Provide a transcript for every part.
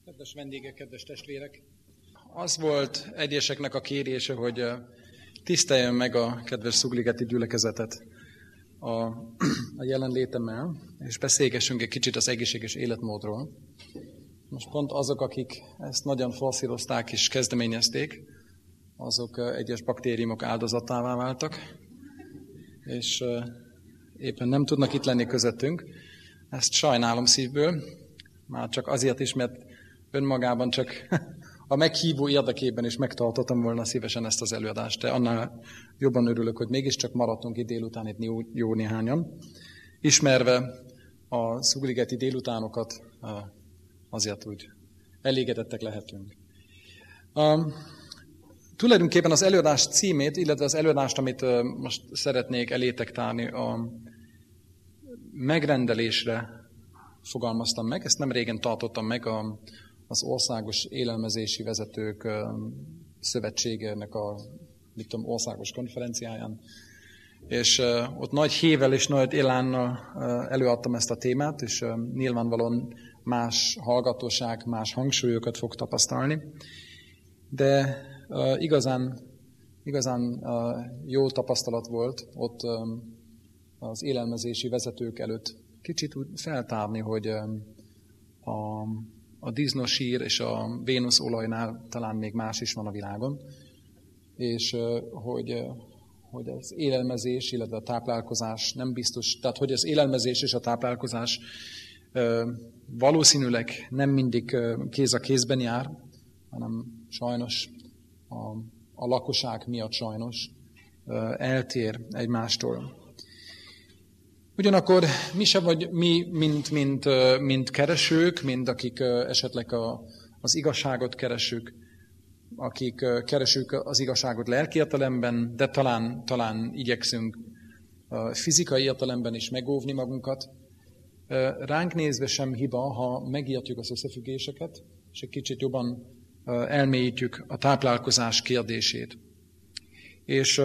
Kedves vendégek, kedves testvérek! Az volt egyeseknek a kérése, hogy tiszteljen meg a kedves szugligeti gyülekezetet a jelenlétemmel, és beszélgessünk egy kicsit az egészséges életmódról. Most pont azok, akik ezt nagyon forszírozták és kezdeményezték, azok egyes baktériumok áldozatává váltak, és éppen nem tudnak itt lenni közöttünk. Ezt sajnálom szívből, már csak azért is, mert önmagában csak a meghívó érdekében is megtartottam volna szívesen ezt az előadást, de annál jobban örülök, hogy mégiscsak maradtunk itt délután itt jó néhányan. Ismerve a szugligeti délutánokat, azért úgy elégedettek lehetünk. Tulajdonképpen az előadás címét, illetve az előadást, amit most szeretnék elétek tárni, a megrendelésre fogalmaztam meg. Ezt nem régen tartottam meg az Országos Élelmezési Vezetők Szövetségének a országos konferenciáján. És ott nagy hével és nagy elánnal előadtam ezt a témát, és nyilvánvalóan más hallgatóság, más hangsúlyokat fog tapasztalni. De igazán jó tapasztalat volt ott az élelmezési vezetők előtt kicsit úgy feltárni, hogy a disznósír és a vénuszolajnál talán még más is van a világon, és hogy az élelmezés, illetve a táplálkozás nem biztos, tehát hogy az élelmezés és a táplálkozás valószínűleg nem mindig kéz a kézben jár, hanem sajnos a lakosság miatt sajnos eltér egymástól. Ugyanakkor mi se vagy mi, mint keresők, mint akik esetleg az igazságot keresünk, akik keresünk az igazságot lelki értelemben, de talán igyekszünk fizikai értelemben is megóvni magunkat. Ránk nézve sem hiba, ha megértjük az összefüggéseket, és egy kicsit jobban elmélyítjük a táplálkozás kérdését. És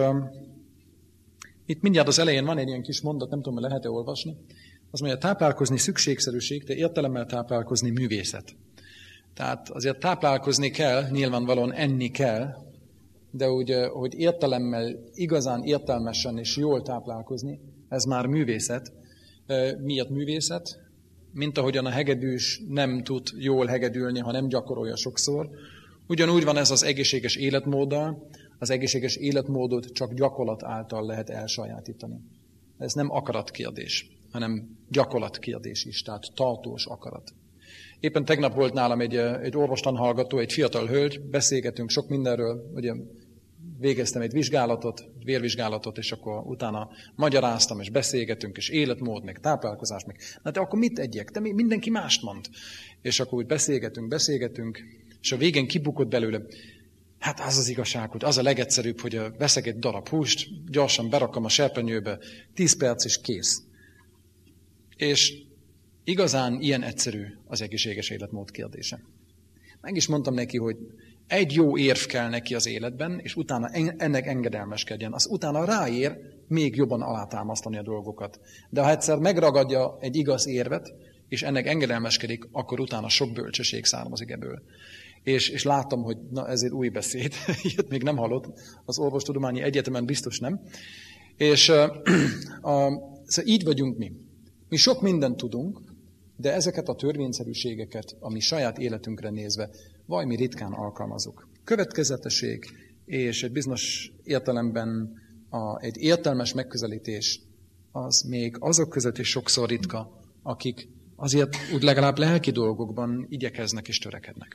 itt mindjárt az elején van egy ilyen kis mondat, nem tudom, hogy lehet-e olvasni. Az mondja, táplálkozni szükségszerűség, de értelemmel táplálkozni művészet. Tehát azért táplálkozni kell, nyilvánvalóan enni kell, de hogy értelemmel, igazán értelmesen és jól táplálkozni, ez már művészet. Miért művészet? Mint ahogyan a hegedűs nem tud jól hegedülni, ha nem gyakorolja sokszor. Ugyanúgy van ez az egészséges életmóddal. Az egészséges életmódot csak gyakorlat által lehet elsajátítani. Ez nem akaratkérdés, hanem gyakorlatkérdés is, tehát tartós akarat. Éppen tegnap volt nálam egy orvostanhallgató, egy fiatal hölgy, beszélgetünk sok mindenről, ugye végeztem egy vérvizsgálatot, és akkor utána magyaráztam, és beszélgetünk, és életmód, meg táplálkozás, meg na de akkor mit egyek? De mindenki mást mond. És akkor úgy beszélgetünk, és a végén kibukott belőle, hát az az igazság, hogy az a legegyszerűbb, hogy veszek egy darab húst, gyorsan berakom a serpenyőbe, 10 perc és kész. És igazán ilyen egyszerű az egészséges életmód kérdése. Meg is mondtam neki, hogy egy jó érv kell neki az életben, és utána ennek engedelmeskedjen. Az utána ráér még jobban alátámasztani a dolgokat. De ha egyszer megragadja egy igaz érvet, és ennek engedelmeskedik, akkor utána sok bölcsesség származik ebből. És láttam, hogy na ez egy új beszéd, ilyet még nem hallott, az Orvostudományi Egyetemen biztos nem. És szóval így vagyunk mi. Mi sok mindent tudunk, de ezeket a törvényszerűségeket, a mi saját életünkre nézve, valami ritkán alkalmazunk. Következetesség és egy bizonyos értelemben egy értelmes megközelítés az még azok között is sokszor ritka, akik azért úgy legalább lelki dolgokban igyekeznek és törekednek.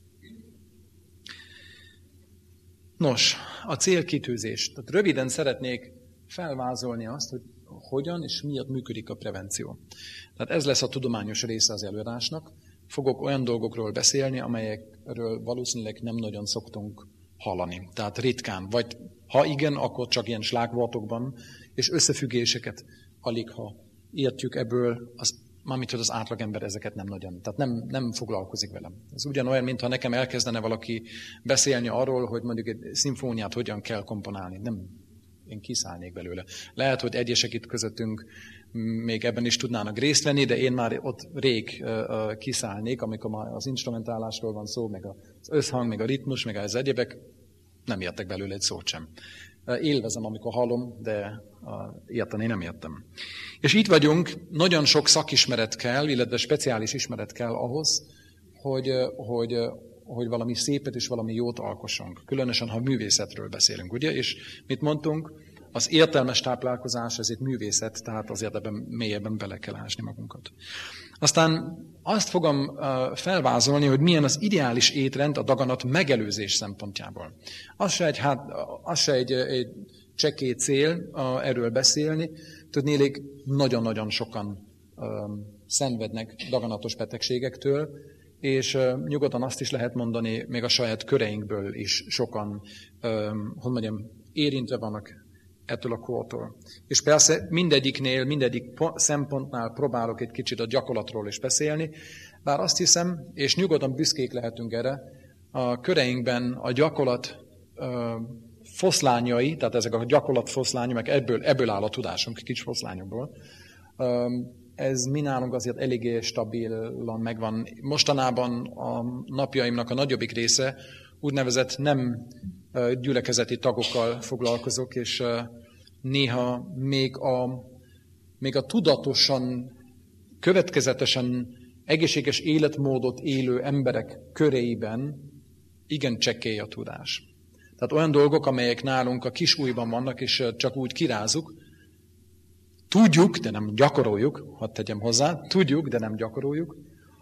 Nos, a célkitűzés. Tehát röviden szeretnék felvázolni azt, hogy hogyan és miért működik a prevenció. Tehát ez lesz a tudományos része az előadásnak. Fogok olyan dolgokról beszélni, amelyekről valószínűleg nem nagyon szoktunk hallani. Tehát ritkán, vagy ha igen, akkor csak ilyen slágvortokban, és összefüggéseket alig, ha értjük ebből, mármint, hogy az átlagember ezeket nem nagyon, tehát nem foglalkozik velem. Ez ugyanolyan, mintha nekem elkezdene valaki beszélni arról, hogy mondjuk egy szimfóniát hogyan kell komponálni. én kiszállnék belőle. Lehet, hogy egyesek itt közöttünk még ebben is tudnának részt venni, de én már ott rég kiszállnék, amikor már az instrumentálásról van szó, meg az összhang, meg a ritmus, meg az egyebek, nem értek belőle egy szót sem. Élvezem, amikor hallom, de érteni nem értem. És itt vagyunk, nagyon sok szakismeret kell, illetve speciális ismeret kell ahhoz, hogy valami szépet és valami jót alkossunk. Különösen, ha művészetről beszélünk, ugye? És mit mondtunk? Az értelmes táplálkozás, ez egy művészet, tehát azért ebben mélyebben bele kell ásni magunkat. Aztán azt fogom felvázolni, hogy milyen az ideális étrend a daganat megelőzés szempontjából. Az se egy csekély cél erről beszélni. Tudnélik, nagyon-nagyon sokan szenvednek daganatos betegségektől, és nyugodtan azt is lehet mondani, még a saját köreinkből is sokan, érintve vannak ettől a kortól. És persze mindegyik szempontnál próbálok egy kicsit a gyakorlatról is beszélni, bár azt hiszem, és nyugodtan büszkék lehetünk erre, a köreinkben a gyakorlat foszlányai, tehát ezek a gyakorlat foszlányok, meg ebből áll a tudásunk, kicsi foszlányokból, ez mi nálunk azért eléggé stabilan megvan. Mostanában a napjaimnak a nagyobbik része úgynevezett nem gyülekezeti tagokkal foglalkozok, és néha még a tudatosan, következetesen egészséges életmódot élő emberek köreiben igen csekély a tudás. Tehát olyan dolgok, amelyek nálunk a kisújban vannak, és csak úgy kirázuk, tudjuk, de nem gyakoroljuk, hadd tegyem hozzá, tudjuk, de nem gyakoroljuk,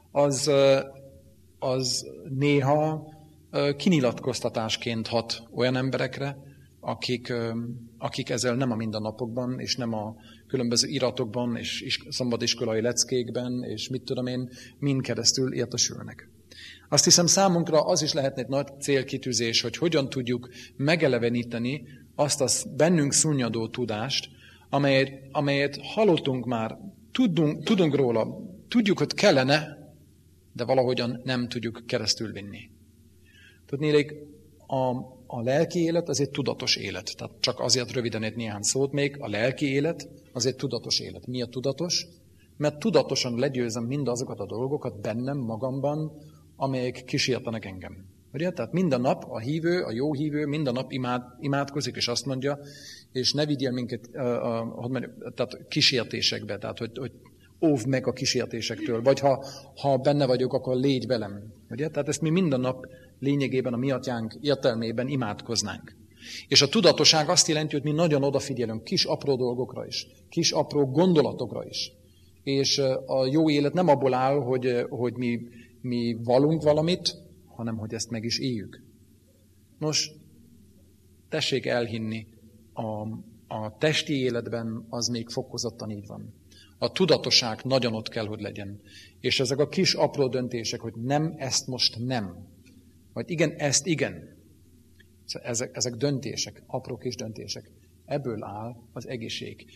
az néha kinyilatkoztatásként hat olyan emberekre, akik ezzel nem a mindennapokban, és nem a különböző iratokban, és szabadiskolai leckékben, és mit tudom én, mind keresztül értesülnek. Azt hiszem, számunkra az is lehetne egy nagy célkitűzés, hogy hogyan tudjuk megeleveníteni azt a bennünk szunnyadó tudást, amelyet hallottunk már, tudunk róla, tudjuk, hogy kellene, de valahogyan nem tudjuk keresztül vinni. Tudnélik, a lelki élet az egy tudatos élet. Tehát csak azért röviden egy néhány szót még, a lelki élet az egy tudatos élet. Miért tudatos? Mert tudatosan legyőzem mindazokat a dolgokat bennem, magamban, amelyek kísértenek engem. Ugye? Tehát minden nap a hívő, a jó hívő minden nap imádkozik, és azt mondja, és ne vigyél minket tehát kísértésekbe, tehát hogy óvd meg a kísértésektől, vagy ha benne vagyok, akkor légy velem. Ugye? Tehát ezt mi minden nap lényegében a mi atyánk értelmében imádkoznánk. És a tudatosság azt jelenti, hogy mi nagyon odafigyelünk kis apró dolgokra is, kis apró gondolatokra is. És a jó élet nem abból áll, hogy mi valunk valamit, hanem hogy ezt meg is éljük. Nos, tessék elhinni, a testi életben az még fokozottan így van. A tudatosság nagyon ott kell, hogy legyen. És ezek a kis apró döntések, hogy nem, ezt most nem. Vagy igen, ezt igen. Ezek döntések, apró kis döntések. Ebből áll az egészség.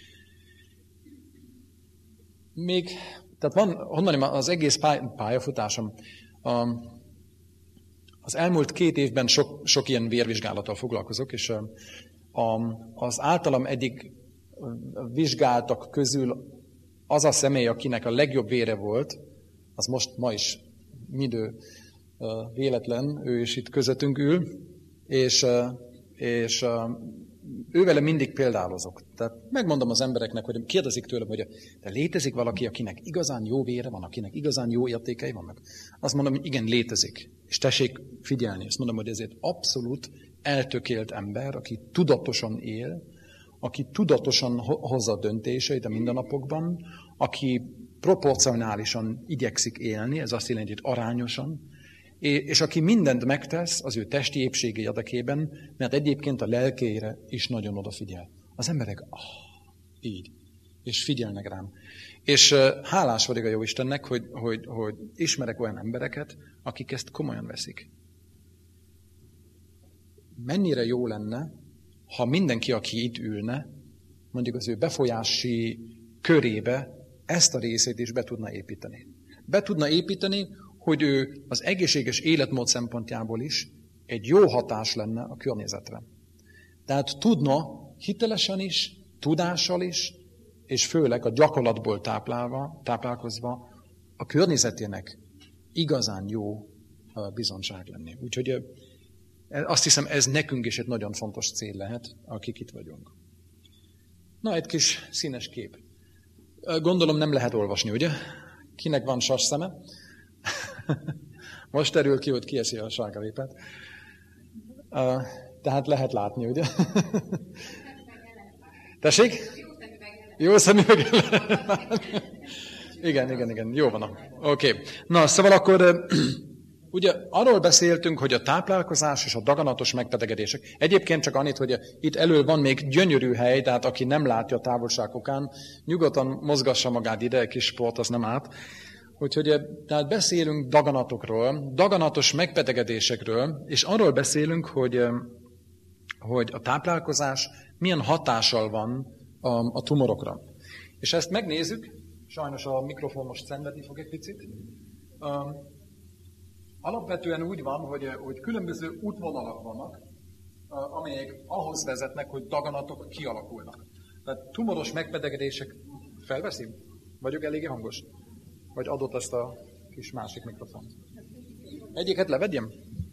Tehát van, az egész pályafutásom, az elmúlt 2 évben sok ilyen vérvizsgálattal foglalkozok, és az általam eddig vizsgáltak közül az a személy, akinek a legjobb vére volt, az ma is midő véletlen, ő is itt közöttünk ül, és ővele mindig példálozok. Tehát megmondom az embereknek, hogy kérdezik tőlem, hogy de létezik valaki, akinek igazán jó vére van, akinek igazán jó értékei vannak? Azt mondom, hogy igen, létezik. És tessék figyelni. Azt mondom, hogy ez egy abszolút eltökélt ember, aki tudatosan él, aki tudatosan hozza a döntéseit a mindennapokban, aki proporcionálisan igyekszik élni, ez azt jelenti, hogy arányosan, és aki mindent megtesz az ő testi épsége érdekében, mert egyébként a lelkére is nagyon odafigyel. Az emberek, így, és figyelnek rám. És hálás vagyok a Jóistennek, hogy ismerek olyan embereket, akik ezt komolyan veszik. Mennyire jó lenne, ha mindenki, aki itt ülne, mondjuk az ő befolyási körébe ezt a részét is be tudna építeni. Be tudna építeni, hogy ő az egészséges életmód szempontjából is egy jó hatás lenne a környezetre. Tehát tudna hitelesen is, tudással is, és főleg a gyakorlatból táplálkozva a környezetének igazán jó bizonság lenni. Úgyhogy azt hiszem, ez nekünk is egy nagyon fontos cél lehet, akik itt vagyunk. Na, egy kis színes kép. Gondolom nem lehet olvasni, ugye? Kinek van sas szeme? Most derül ki, hogy kieszi a sárgarépát. Tehát lehet látni, ugye? Tessék? Jó szemüveg. Igen. Jó van. Oké. Na, szóval akkor ugye arról beszéltünk, hogy a táplálkozás és a daganatos megbetegedések. Egyébként csak annyit, hogy itt elől van még gyönyörű hely, tehát aki nem látja a távolságokán, nyugodtan mozgassa magát ide, egy kis sport, az nem árt. Úgyhogy tehát beszélünk daganatokról, daganatos megbetegedésekről, és arról beszélünk, hogy a táplálkozás milyen hatással van a tumorokra. És ezt megnézzük, sajnos a mikrofon most szenvedni fog egy picit. Alapvetően úgy van, hogy különböző útvonalak vannak, amelyek ahhoz vezetnek, hogy daganatok kialakulnak. Tehát tumoros megbetegedések... Felveszem? Vagyok eléggé hangos? Vagy adott ezt a kis másik mikrofont? Egyiket levedjem?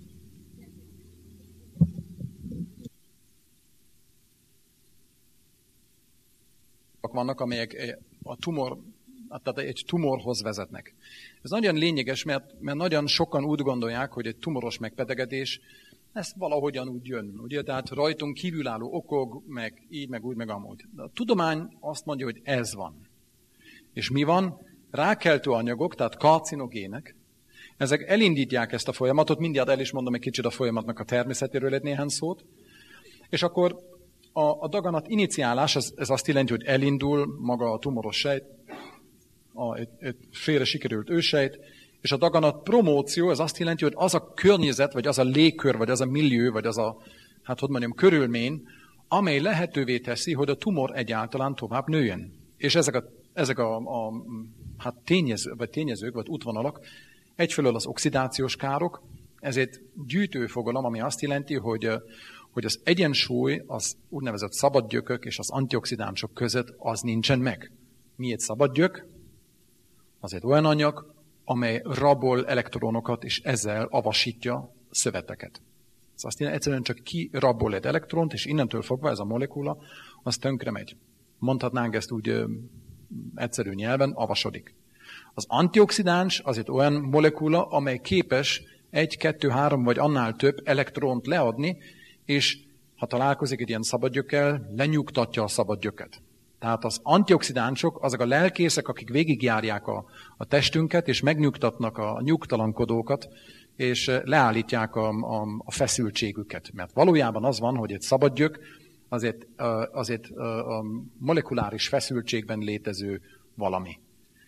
Vannak, amelyek tehát egy tumorhoz vezetnek. Ez nagyon lényeges, mert nagyon sokan úgy gondolják, hogy egy tumoros megbetegedés, ez valahogyan úgy jön. Ugye? Tehát rajtunk kívülálló okok, meg így, meg úgy, meg amúgy. De a tudomány azt mondja, hogy ez van. És mi van? Rákeltő anyagok, tehát karcinogének, ezek elindítják ezt a folyamatot, mindjárt el is mondom egy kicsit a folyamatnak a természetéről egy néhány szót, és akkor a daganat iniciálás, ez azt jelenti, hogy elindul maga a tumoros sejt, egy félre sikerült ősejt, és a daganat promóció, ez azt jelenti, hogy az a környezet, vagy az a légkör, vagy az a millió, vagy az a, körülmény, amely lehetővé teszi, hogy a tumor egyáltalán tovább nőjön. És ezek a tényezők, vagy útvonalak, egyfelől az oxidációs károk, ez egy gyűjtőfogalom, ami azt jelenti, hogy az egyensúly az úgynevezett szabadgyökök és az antioxidánsok között az nincsen meg. Mi egy szabadgyök? Az egy olyan anyag, amely rabol elektronokat, és ezzel avasítja szöveteket. Ez azt jelenti, egyszerűen csak kirabol egy elektront, és innentől fogva ez a molekula, az tönkre megy. Mondhatnánk ezt úgy egyszerű nyelven, avasodik. Az antioxidáns az egy olyan molekula, amely képes 1, 2, 3 vagy annál több elektront leadni, és ha találkozik egy ilyen szabadgyökkel, lenyugtatja a szabadgyöket. Tehát az antioxidánsok, azok a lelkészek, akik végigjárják a testünket, és megnyugtatnak a nyugtalankodókat, és leállítják a feszültségüket. Mert valójában az van, hogy egy szabadgyök az egy molekuláris feszültségben létező valami.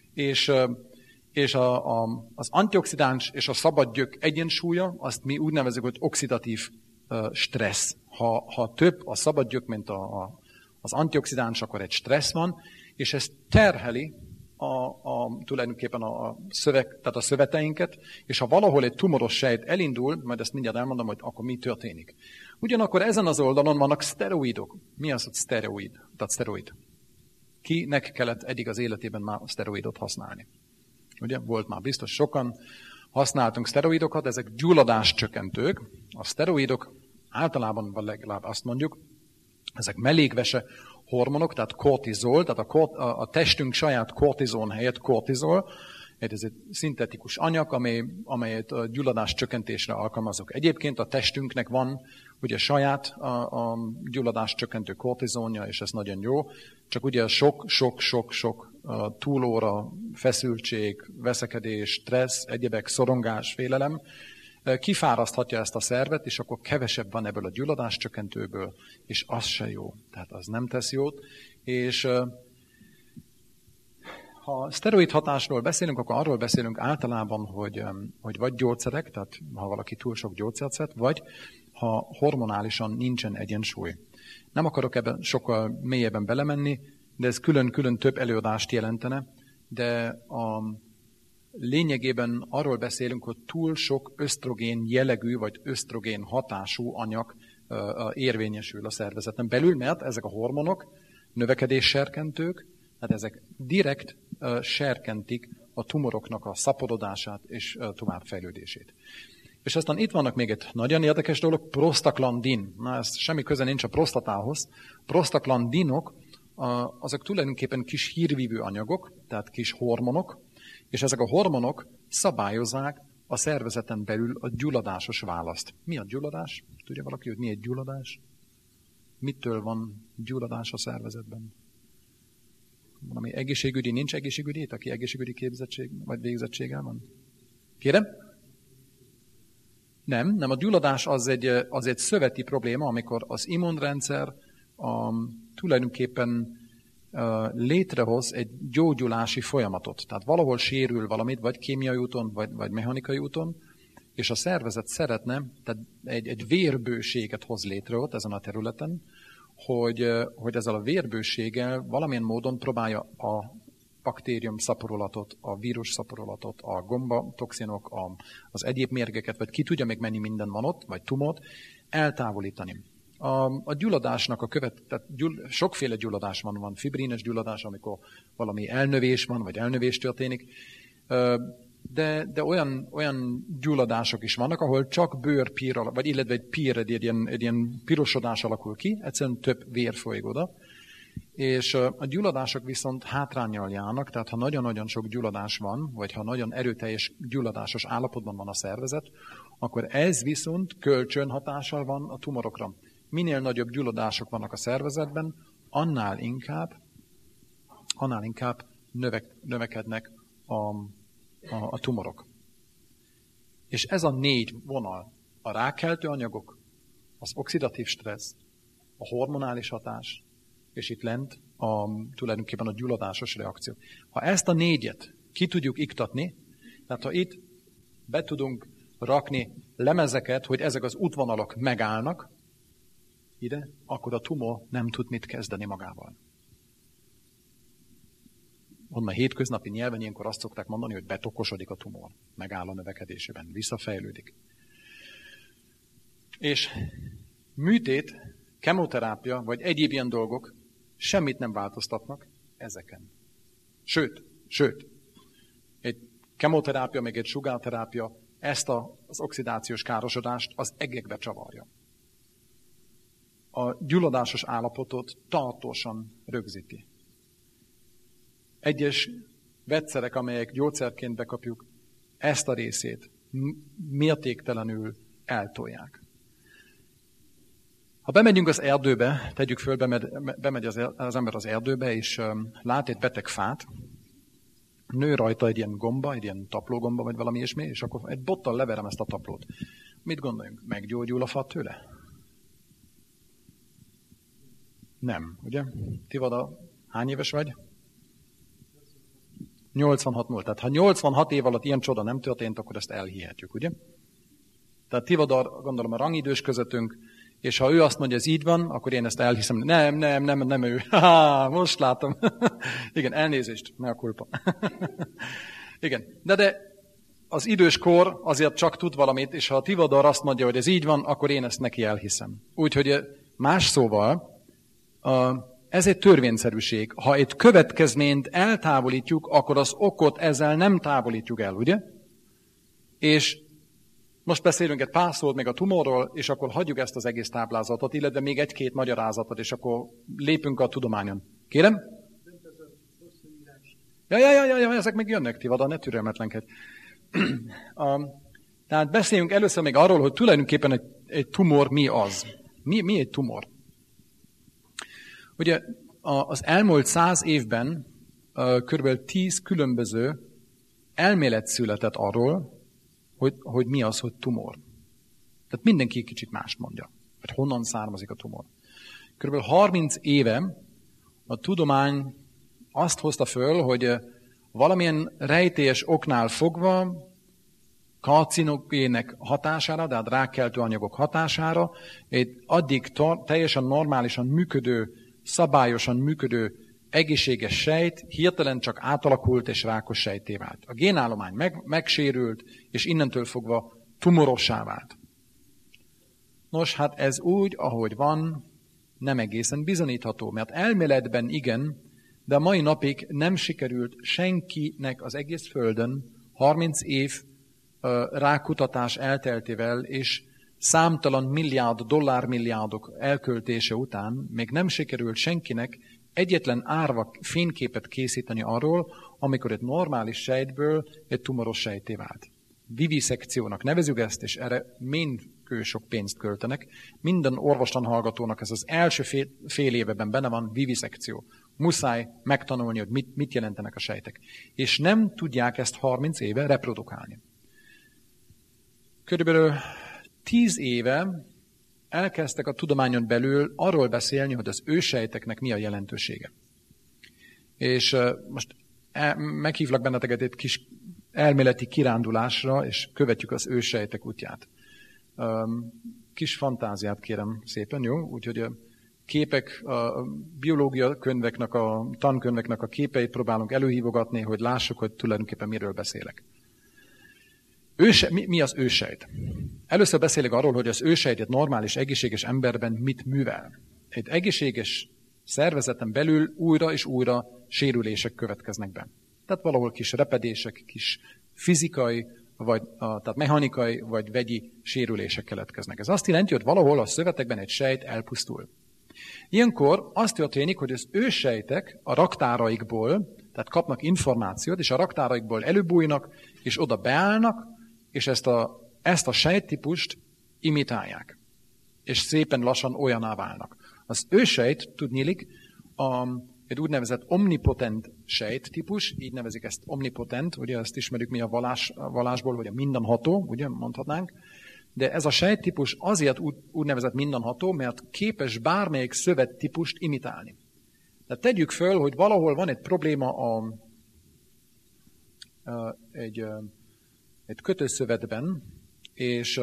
És az antioxidáns és a szabadgyök egyensúlya, azt mi úgy nevezzük, hogy oxidatív stressz. Ha több a szabadgyök, mint az antioxidáns, akkor egy stressz van, és ez terheli tulajdonképpen tehát a szöveteinket, és ha valahol egy tumoros sejt elindul, majd ezt mindjárt elmondom, hogy akkor mi történik. Ugyanakkor ezen az oldalon vannak szteroidok. Mi az, hogy szteroid? Tehát szteroid. Kinek kellett eddig az életében már szteroidot használni? Ugye, volt már biztos sokan. Használtunk szteroidokat, ezek gyulladáscsökkentők. A szteroidok általában, vagy legalább azt mondjuk, ezek mellékvese hormonok, tehát kortizol, tehát a testünk saját kortizon helyett kortizol, ez egy szintetikus anyag, amelyet a gyulladás csökkentésre alkalmazok. Egyébként a testünknek van ugye saját a gyulladás csökkentő kortizonja, és ez nagyon jó, csak ugye sok túlóra, feszültség, veszekedés, stressz, egyebek, szorongás, félelem kifáraszthatja ezt a szervet, és akkor kevesebb van ebből a gyulladás csökkentőből, és az se jó. Tehát az nem tesz jót. És ha szteroid hatásról beszélünk, akkor arról beszélünk általában, hogy vagy gyógyszerek, tehát ha valaki túl sok gyógyszert szed, vagy ha hormonálisan nincsen egyensúly. Nem akarok ebben sokkal mélyebben belemenni, de ez külön-külön több előadást jelentene, de lényegében arról beszélünk, hogy túl sok ösztrogén jellegű, vagy ösztrogén hatású anyag érvényesül a szervezeten belül, mert ezek a hormonok növekedésserkentők, tehát ezek direkt serkentik a tumoroknak a szaporodását és továbbfejlődését. És aztán itt vannak még egy nagyon érdekes dolog, prostaglandin. Na, ez semmi köze nincs a prostatához. Prostaglandinok, azok tulajdonképpen kis hírvívő anyagok, tehát kis hormonok, és ezek a hormonok szabályozzák a szervezeten belül a gyulladásos választ. Mi a gyulladás? Tudja valaki, hogy mi egy gyulladás? Mitől van gyulladás a szervezetben? Valami egészségügyi, nincs egészségügyi, aki egészségügyi képzettség vagy végzettséggel van? Kérem? Nem, a gyulladás az egy szöveti probléma, amikor az immunrendszer tulajdonképpen létrehoz egy gyógyulási folyamatot. Tehát valahol sérül valamit, vagy kémiai úton, vagy mechanikai úton, és a szervezet szeretne, tehát egy vérbőséget hoz létre ott ezen a területen, hogy ezzel a vérbőséggel valamilyen módon próbálja a baktérium szaporulatot, a vírus szaporulatot, a gombatoxinok, az egyéb mérgeket, vagy ki tudja még mennyi minden van ott, vagy tumort, eltávolítani. A gyulladásnak tehát sokféle gyulladás van fibrines gyulladás, amikor valami elnövés van, vagy elnövés történik, de olyan gyulladások is vannak, ahol csak bőrpír, vagy illetve egy pír, egy ilyen pirosodás alakul ki, egyszerűen több vér folyik oda, és a gyulladások viszont hátránnyal járnak, tehát ha nagyon-nagyon sok gyulladás van, vagy ha nagyon erőteljes gyulladásos állapotban van a szervezet, akkor ez viszont kölcsönhatással van a tumorokra. Minél nagyobb gyulladások vannak a szervezetben, annál inkább növekednek a tumorok. És ez a 4 vonal, a rákkeltő anyagok, az oxidatív stressz, a hormonális hatás, és itt lent tulajdonképpen a gyulladásos reakció. Ha ezt a 4-et ki tudjuk iktatni, tehát ha itt be tudunk rakni lemezeket, hogy ezek az útvonalak megállnak ide, akkor a tumor nem tud mit kezdeni magával. Onnan hétköznapi nyelven ilyenkor azt szokták mondani, hogy betokosodik a tumor, megáll a növekedésében, visszafejlődik. És műtét, kemoterápia, vagy egyéb ilyen dolgok semmit nem változtatnak ezeken. Sőt, egy kemoterápia, meg egy sugárterápia ezt az oxidációs károsodást az egekbe csavarja. A gyulladásos állapotot tartósan rögzíti. Egyes vegyszerek, amelyek gyógyszerként bekapjuk, ezt a részét mértéktelenül eltolják. Ha bemegyünk az erdőbe, tegyük föl, bemegy az ember az erdőbe, és lát egy beteg fát, nő rajta egy ilyen gomba, egy ilyen taplógomba, vagy valami ilyesmi, és akkor egy bottal leverem ezt a taplót. Mit gondoljunk? Meggyógyul a fa tőle? Nem, ugye? Tivada, hány éves vagy? 86 múlt. Tehát ha 86 év alatt ilyen csoda nem történt, akkor ezt elhihetjük, ugye? Tehát Tivada, gondolom, a rangidős közöttünk, és ha ő azt mondja, ez így van, akkor én ezt elhiszem. Nem ő. Most látom. Igen, elnézést, ne a kulpa. Igen, de az idős kor azért csak tud valamit, és ha a Tivadar azt mondja, hogy ez így van, akkor én ezt neki elhiszem. Úgyhogy más szóval, ez egy törvényszerűség. Ha egy következményt eltávolítjuk, akkor az okot ezzel nem távolítjuk el, ugye? És most beszélünk egy pár szót még a tumorról, és akkor hagyjuk ezt az egész táblázatot, illetve még egy-két magyarázatot, és akkor lépünk a tudományon. Kérem? Ja, ezek még jönnek, Tivada, ne türelmetlenkedj. Tehát beszéljünk először még arról, hogy tulajdonképpen egy tumor mi az. Mi egy tumor? Ugye az elmúlt 100 évben kb. 10 különböző elmélet született arról, hogy mi az, hogy tumor. Tehát mindenki kicsit mást mondja, hogy honnan származik a tumor. Körülbelül 30 éve a tudomány azt hozta föl, hogy valamilyen rejtélyes oknál fogva, karcinogének hatására, tehát rákkeltő anyagok hatására, egy addig teljesen normálisan működő, szabályosan működő egészséges sejt hirtelen csak átalakult és rákos sejtté vált. A génállomány megsérült, és innentől fogva tumorossá vált. Nos, hát ez úgy, ahogy van, nem egészen bizonyítható, mert elméletben igen, de a mai napig nem sikerült senkinek az egész Földön 30 év rákutatás elteltével és számtalan milliárd, dollármilliárdok elköltése után még nem sikerült senkinek egyetlen árva fényképet készíteni arról, amikor egy normális sejtből egy tumoros sejtté vált. Viviszekciónak nevezzük ezt, és erre mind sok pénzt költenek. Minden orvostan hallgatónak ez az első fél éveben benne van, viviszekció. Muszáj megtanulni, hogy mit jelentenek a sejtek. És nem tudják ezt 30 éve reprodukálni. Körülbelül 10 éve elkezdtek a tudományon belül arról beszélni, hogy az őssejteknek mi a jelentősége. És most meghívlak benneteket egy kis elméleti kirándulásra, és követjük az őssejtek útját. Kis fantáziát kérem szépen, jó? Úgyhogy a képek, a biológia könyveknek, a tankönyveknek a képeit próbálunk előhívogatni, hogy lássuk, hogy tulajdonképpen miről beszélek. Mi az őssejt? Először beszélek arról, hogy az őssejt egy normális, egészséges emberben mit művel. Egy egészséges szervezeten belül újra és újra sérülések következnek be. Tehát valahol kis repedések, kis fizikai, tehát mechanikai vagy vegyi sérülések keletkeznek. Ez azt jelenti, hogy valahol a szövetekben egy sejt elpusztul. Ilyenkor azt történik, hogy az őssejtek a raktáraikból, tehát kapnak információt, és a raktáraikból előbújnak, és oda beállnak, és ezt a sejttípust imitálják. És szépen lassan olyaná válnak. Az őssejt, tudniillik, egy úgynevezett omnipotent sejttípus, így nevezik ezt omnipotent, ugye ezt ismerjük mi a vallásból, hogy a mindenható, ugye mondhatnánk, de ez a sejttípus azért úgynevezett mindenható, mert képes bármelyik szövettípust imitálni. De tegyük föl, hogy valahol van egy probléma egy kötőszövetben, és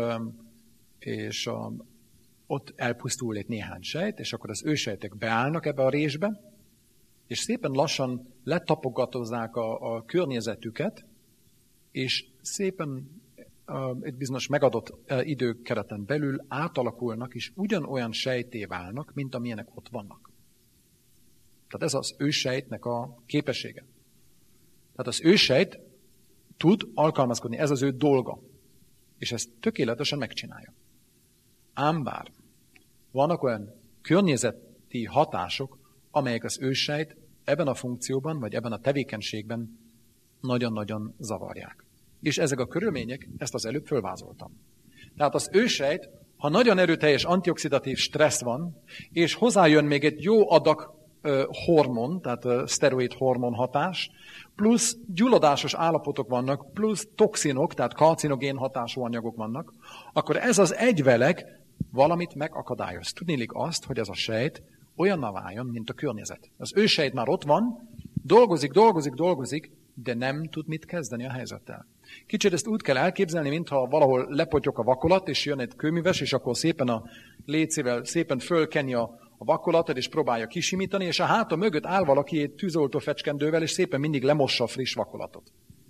ott elpusztul egy néhány sejt, és akkor az őssejtek beállnak ebbe a résbe, és szépen lassan letapogatózzák a környezetüket, és szépen egy bizonyos megadott időkereten belül átalakulnak, és ugyanolyan sejtté válnak, mint amilyenek ott vannak. Tehát ez az őssejtnek a képessége. Tehát az őssejt tud alkalmazkodni, ez az ő dolga. És ezt tökéletesen megcsinálja. Ám bár vannak olyan környezeti hatások, amelyek az őssejt ebben a funkcióban, vagy ebben a tevékenységben nagyon-nagyon zavarják. És ezek a körülmények, ezt az előbb fölvázoltam. Tehát az őssejt, ha nagyon erőteljes antioxidatív stressz van, és hozzájön még egy jó adag hormon, tehát szteroid hormon hatás, plusz gyulladásos állapotok vannak, plusz toxinok, tehát karcinogén hatású anyagok vannak, akkor ez az egyveleg valamit megakadályoz. Tudniillik azt, hogy ez a sejt olyanná váljon, mint a környezet. Az őssejt már ott van, dolgozik, de nem tud mit kezdeni a helyzettel. Kicsit ezt úgy kell elképzelni, mintha valahol lepotyog a vakolat, és jön egy kőműves, és akkor szépen a lécével szépen fölkenni a vakolatot, és próbálja kisimítani, és a háta mögött áll valaki egy tűzoltó fecskendővel, és szépen mindig lemossa a friss vakolatot.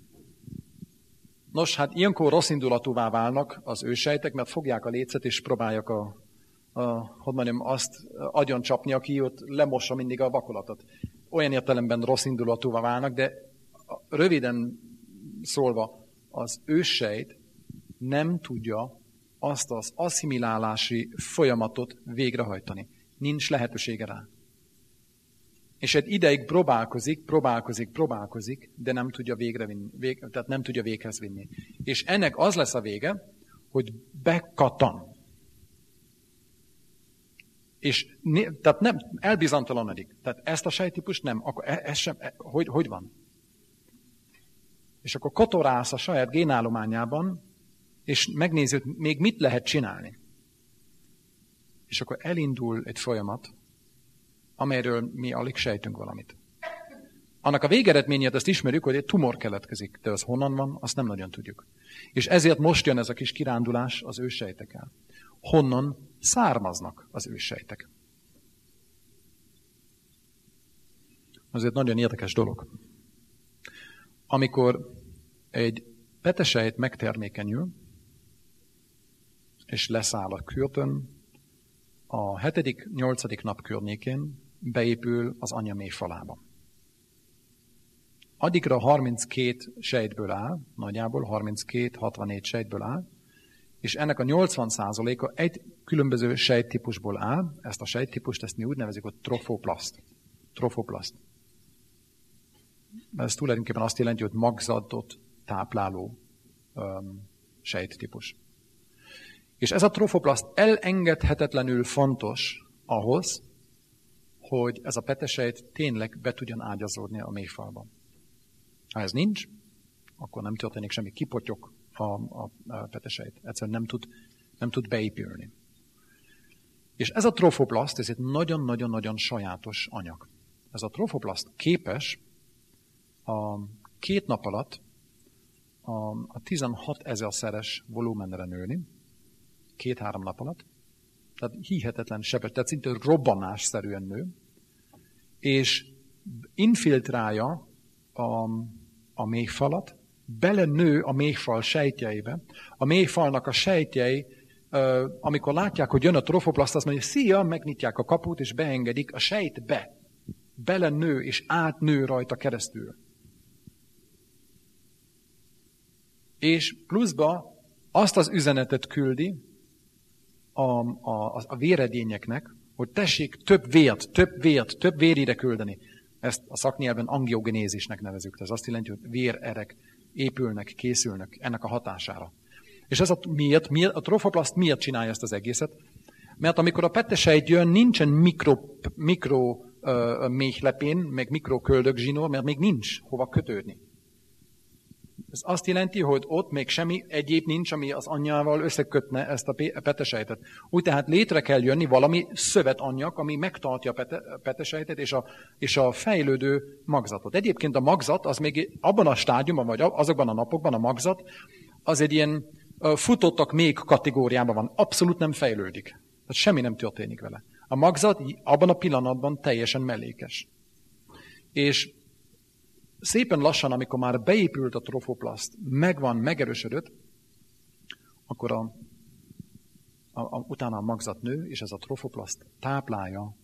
Nos, hát ilyenkor rossz indulatúvá válnak az őssejtek, mert fogják a lécet, és próbálják azt agyon csapni, aki ott lemossa mindig a vakolatot. Olyan értelemben rossz indulatúvá válnak, de röviden szólva, az őssejt nem tudja azt az asszimilálási folyamatot végrehajtani. Nincs lehetősége rá. És egy ideig próbálkozik, de nem tudja tehát nem tudja véghez vinni. És ennek az lesz a vége, hogy bekattan. És tehát nem, elbizonytalanodik. Tehát ezt a sejttípust nem, akkor ez sem, hogy van? És akkor kotorálsz a saját génállományában, és megnézed, még mit lehet csinálni. És akkor elindul egy folyamat, amelyről mi alig sejtünk valamit. Annak a végeredményét azt ismerjük, hogy egy tumor keletkezik, de az honnan van, azt nem nagyon tudjuk. És ezért most jön ez a kis kirándulás az őssejtekkel. Honnan származnak az őssejtek? Azért nagyon érdekes dolog. Amikor egy petesejt megtermékenyül, és leszáll a kürtön, a 7.-8. nap környékén beépül az anya méhfalába. Addigra 32 sejtből áll, nagyjából 32-64 sejtből áll, és ennek a 80%-a egy különböző sejttípusból áll. Ezt a sejttípust, ezt mi úgy nevezik, hogy trofoplaszt. Trofoplaszt. Ez tulajdonképpen azt jelenti, hogy magzatot tápláló sejttípus. És ez a trofoplaszt elengedhetetlenül fontos ahhoz, hogy ez a petesejt tényleg be tudjon ágyazódni a méhfalba. Ha ez nincs, akkor nem történik semmi, kipotyog a petesejt. Egyszerűen nem tud beépülni. És ez a trofoplaszt, ez egy nagyon-nagyon-nagyon sajátos anyag. Ez a trofoplaszt képes a 2 nap alatt a 16 000-szeres volumenre nőni, 2-3 nap alatt, tehát hihetetlen sebes, tehát szinte robbanásszerűen nő, és infiltrálja a méhfalat, belenő a méhfal sejtjeibe. A méhfalnak a sejtjei, amikor látják, hogy jön a trofoplaszt, azt mondja, szia, megnyitják a kaput, és beengedik a sejtbe. Belenő, és átnő rajta keresztül. És pluszba azt az üzenetet küldi a véredényeknek, hogy tessék több vér ide küldeni. Ezt a szaknyelven angiogenézisnek nevezzük. Ez azt jelenti, hogy vérerek épülnek, készülnek ennek a hatására. És ez a trofoplaszt miért csinálja ezt az egészet? Mert amikor a petesejt jön, nincsen mikro méhlepén, meg mikroköldögzsinór, mert még nincs hova kötődni. Ez azt jelenti, hogy ott még semmi egyéb nincs, ami az anyjával összekötne ezt a petesejtet. Úgy tehát létre kell jönni valami szövetanyag, ami megtartja a petesejtet és a fejlődő magzatot. Egyébként a magzat, az még abban a stádiumban, vagy azokban a napokban a magzat, az egy ilyen futottak még kategóriában van. Abszolút nem fejlődik. Tehát semmi nem történik vele. A magzat abban a pillanatban teljesen mellékes. És szépen lassan, amikor már beépült a trofoplaszt, megerősödött, akkor utána a magzat nő, és ez a trofoplaszt táplálja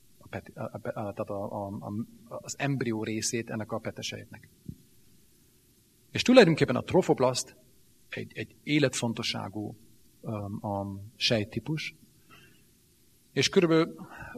az embrió részét ennek a petesejtnek. És tulajdonképpen a trofoplaszt egy életfontosságú sejttípus, és körülbelül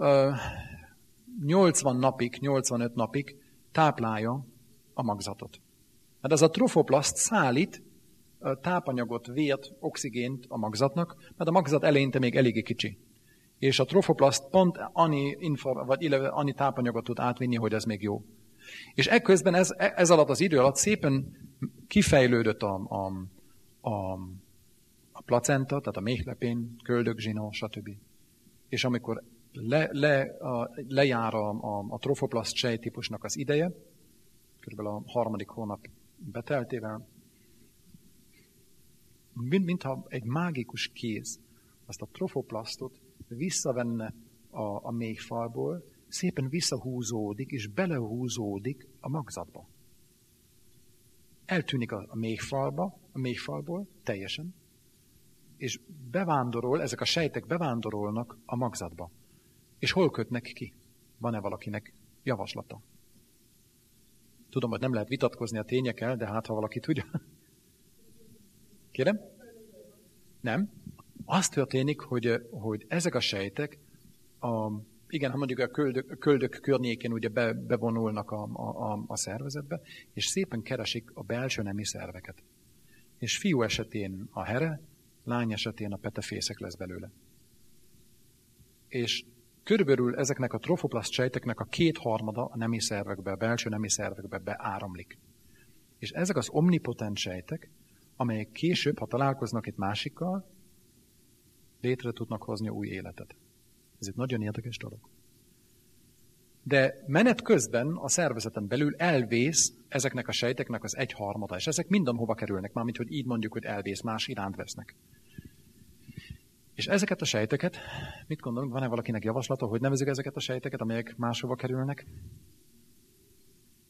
85 napig táplálja a magzatot. Hát ez a trofoplaszt szállít tápanyagot, vért, oxigént a magzatnak, mert a magzat eleinte még eléggé kicsi. És a trofoplaszt pont annyi tápanyagot tud átvinni, hogy ez még jó. És ekközben ez alatt az idő alatt szépen kifejlődött a placenta, tehát a méhlepén, köldögzsinó, stb. És amikor lejár a trofoplaszt sejttípusnak az ideje, körülbelül a 3. hónap beteltével, mintha egy mágikus kéz azt a trofoplasztot visszavenne a méhfalból, szépen visszahúzódik, és belehúzódik a magzatba. Eltűnik a méhfalból teljesen, és ezek a sejtek bevándorolnak a magzatba. És hol kötnek ki? Van-e valakinek javaslata? Tudom, hogy nem lehet vitatkozni a tényekkel, de hát ha valaki tudja. Kérem? Nem. Az történik, hogy ezek a sejtek, ha mondjuk a köldök környékén ugye bevonulnak a szervezetbe, és szépen keresik a belső nemi szerveket. És fiú esetén a here, lány esetén a petefészek lesz belőle. És körülbelül ezeknek a trofoplaszt sejteknek a 2/3 a nemi szervekbe, a belső nemi szervekbe beáramlik. És ezek az omnipotens sejtek, amelyek később, ha találkoznak egy másikkal, létre tudnak hozni új életet. Ez egy nagyon érdekes dolog. De menet közben a szervezeten belül elvész ezeknek a sejteknek az 1/3, és ezek mindenhova kerülnek, mármint, hogy így mondjuk, hogy elvész, más iránt vesznek. És ezeket a sejteket, mit gondolunk, van-e valakinek javaslata, hogy nevezzük ezeket a sejteket, amelyek máshova kerülnek?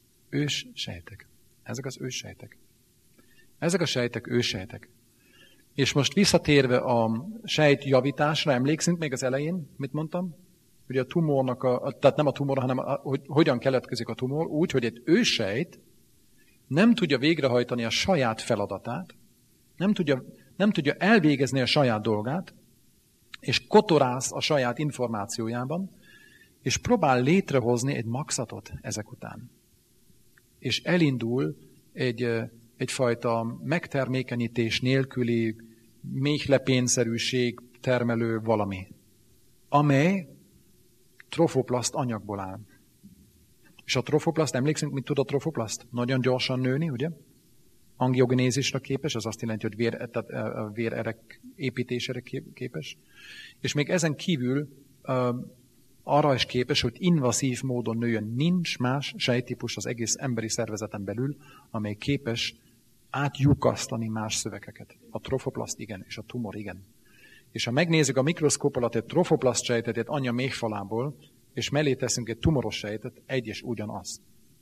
Őssejtek. Ezek az őssejtek. Ezek a sejtek őssejtek. És most visszatérve a sejtjavításra, emlékszünk még az elején, mit mondtam? Ugye a tumornak, tehát nem a tumor, hanem hogy hogyan keletkezik a tumor, úgy, hogy egy őssejt nem tudja végrehajtani a saját feladatát, nem tudja elvégezni a saját dolgát, és kotorász a saját információjában, és próbál létrehozni egy maxatot ezek után. És elindul egyfajta megtermékenyítés nélküli méhlepényszerűség termelő valami, amely trofoplaszt anyagból áll. És a trofoplaszt, emlékszünk, mit tud a trofoplaszt? Nagyon gyorsan nőni, ugye? Angiogenézisre képes, az azt jelenti, hogy vérerek építésére képes. És még ezen kívül arra is képes, hogy invazív módon nőjön. Nincs más sejttípus az egész emberi szervezeten belül, amely képes átlyukasztani más szövegeket. A trofoplaszt igen, és a tumor igen. És ha megnézzük a mikroszkóp alatt egy trofoplaszt sejtet egy anya méhfalából, és mellé teszünk egy tumoros sejtet, egy és ugyanaz.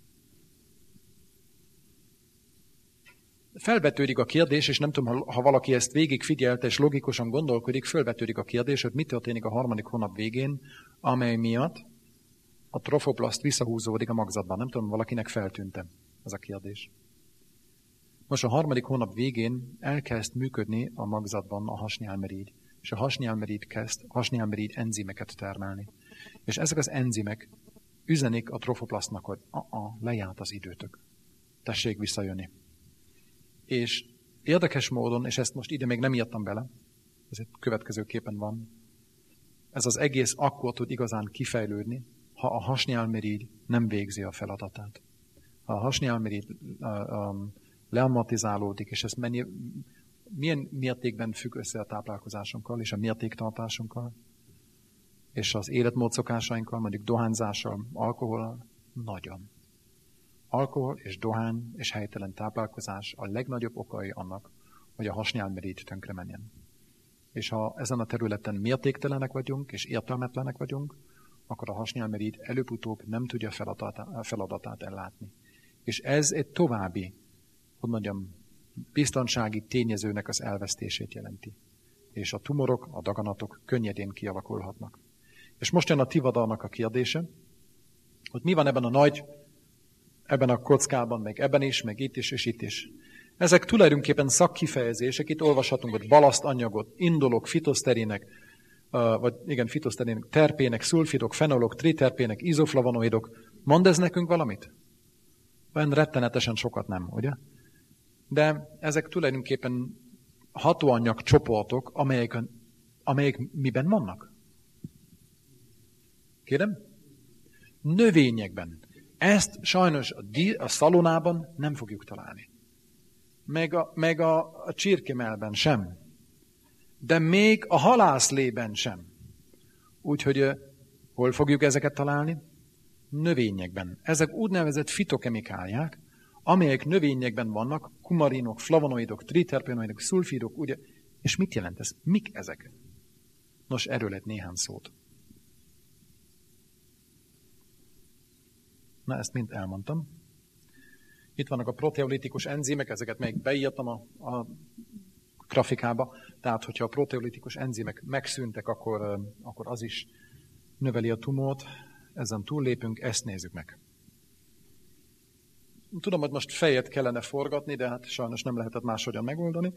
Felvetődik a kérdés, és nem tudom, ha valaki ezt végigfigyelte és logikusan gondolkodik, felvetődik a kérdés, hogy mi történik a 3. hónap végén, amely miatt a trofoplaszt visszahúzódik a magzatban. Nem tudom, valakinek feltűnt-e ez a kérdés. Most a 3. hónap végén elkezd működni a magzatban a hasnyálmirigy, és a hasnyálmirigy enzimeket termelni. És ezek az enzimek üzenik a trofoplasztnak, hogy lejárt az időtök. Tessék visszajönni. És érdekes módon, és ezt most ide még nem írtam bele, ez egy következőképpen van, ez az egész akkor tud igazán kifejlődni, ha a hasnyálmirigy nem végzi a feladatát. Ha a hasnyálmirigy leamortizálódik, és ez milyen mértékben függ össze a táplálkozásunkkal és a mértéktartásunkkal, és az életmódszokásainkkal, mondjuk dohányzással, alkohollal, nagyon. Alkohol és dohány és helytelen táplálkozás a legnagyobb okai annak, hogy a hasnyálmirigy tönkre menjen. És ha ezen a területen mértéktelenek vagyunk, és értelmetlenek vagyunk, akkor a hasnyálmirigy előbb-utóbb nem tudja feladatát ellátni. És ez egy további, hogy mondjam, biztonsági tényezőnek az elvesztését jelenti. És a tumorok, a daganatok könnyedén kialakulhatnak. És most jön a Tivadar-nak a kérdése, hogy mi van ebben a kockában, meg ebben is, meg itt is, és itt is. Ezek tulajdonképpen szakkifejezések, itt olvashatunk, hogy balasztanyagot, indolok, fitoszterinek, terpének, szulfidok, fenolok, triterpének, izoflavonoidok. Mond ez nekünk valamit? Olyan rettenetesen sokat nem, ugye? De ezek tulajdonképpen hatóanyag csoportok, amelyek miben vannak? Kérem? Növényekben. Ezt sajnos a szalonában nem fogjuk találni. Meg a csirkemelben sem. De még a halászlében sem. Úgyhogy hol fogjuk ezeket találni? Növényekben. Ezek úgynevezett fitokemikáliák, amelyek növényekben vannak, kumarinok, flavonoidok, triterpenoidok, szulfidok, ugye? És mit jelent ez? Mik ezek? Nos, erről lett néhány szót. Na, ezt mind elmondtam. Itt vannak a proteolitikus enzimek, ezeket még beírtam a grafikába. Tehát, hogyha a proteolitikus enzimek megszűntek, akkor az is növeli a tumort. Ezen túllépünk, ezt nézzük meg. Tudom, hogy most fejet kellene forgatni, de hát sajnos nem lehetett máshogyan megoldani.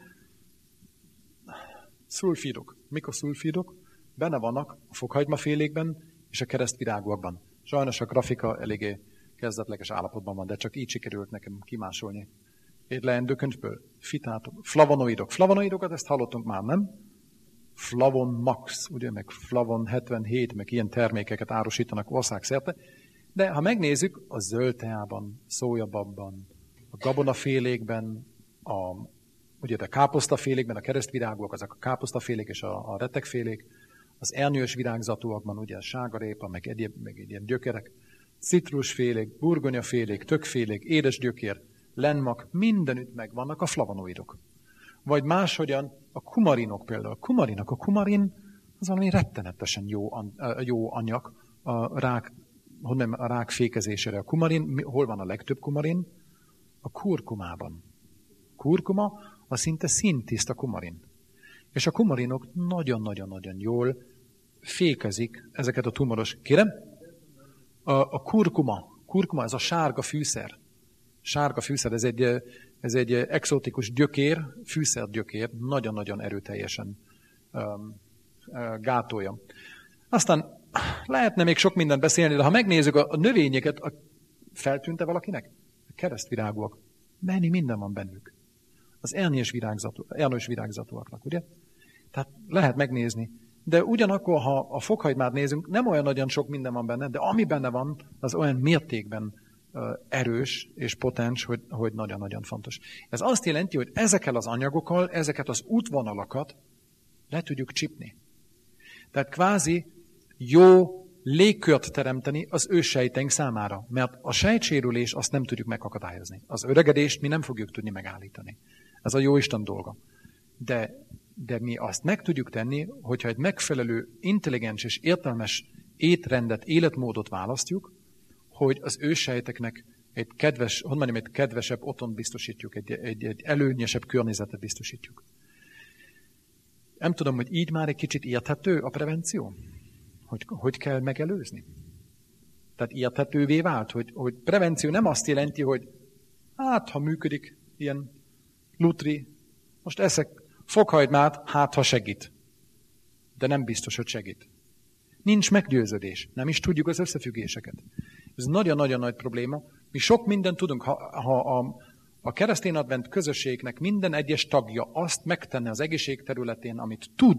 Szulfidok. Mik a szulfidok? Benne vannak a fokhagymafélékben és a keresztvirágúakban. Sajnos a grafika eléggé kezdetleges állapotban van, de csak így sikerült nekem kimásolni. Egy leendő könyvből. Fitátok. Flavonoidok. Flavonoidokat ezt hallottunk már, nem? Flavon Max, ugye, meg Flavon 77, meg ilyen termékeket árusítanak országszerte. De ha megnézzük, a zöld teában, szójababban, a gabonafélékben, ugye a káposztafélékben, a keresztvirágúak, azok a káposztafélék és a retekfélék, az ernyős virágzatúakban, ugye a sárgarépa, meg ilyen gyökerek, citrusfélék, burgonyafélék, tökfélék, édesgyökér, lenmak, mindenütt megvannak a flavonoidok. Vagy máshogyan a kumarinok például. A kumarin az valami rettenetesen jó anyag a rák fékezésére. A kumarin, hol van a legtöbb kumarin? A kurkumában. Kurkuma az szinte színtiszta kumarin. És a kumarinok nagyon-nagyon-nagyon jól fékezik ezeket a tumoros. Kérem? A kurkuma, ez a sárga fűszer. Sárga fűszer, ez egy exotikus gyökér, fűszergyökér, nagyon-nagyon erőteljesen gátolja. Aztán lehetne még sok mindent beszélni, de ha megnézzük a növényeket, feltűnt-e valakinek? A keresztvirágúak. Mennyi minden van bennük. Az elnyős virágzatúaknak, ugye? Tehát lehet megnézni. De ugyanakkor, ha a fokhagymát nézünk, nem olyan nagyon sok minden van benne, de ami benne van, az olyan mértékben erős és potens, hogy nagyon-nagyon fontos. Ez azt jelenti, hogy ezekkel az anyagokkal, ezeket az útvonalakat le tudjuk csipni. Tehát kvázi jó légkört teremteni az őssejteink számára, mert a sejtsérülés azt nem tudjuk megakadályozni. Az öregedést mi nem fogjuk tudni megállítani. Ez a Jóisten dolga. De mi azt meg tudjuk tenni, hogyha egy megfelelő, intelligens és értelmes étrendet, életmódot választjuk, hogy az őssejteknek egy kedvesebb otthont biztosítjuk, egy előnyösebb környezetet biztosítjuk. Nem tudom, hogy így már egy kicsit érthető a prevenció? Hogy kell megelőzni? Tehát érthetővé vált, hogy prevenció nem azt jelenti, hogy hát, ha működik ilyen lutri, most eszek fokhagymát, hát, ha segít. De nem biztos, hogy segít. Nincs meggyőződés, nem is tudjuk az összefüggéseket. Ez nagyon-nagyon nagy probléma. Mi sok mindent tudunk, ha a keresztény advent közösségnek minden egyes tagja azt megtenne az egészség területén, amit tud,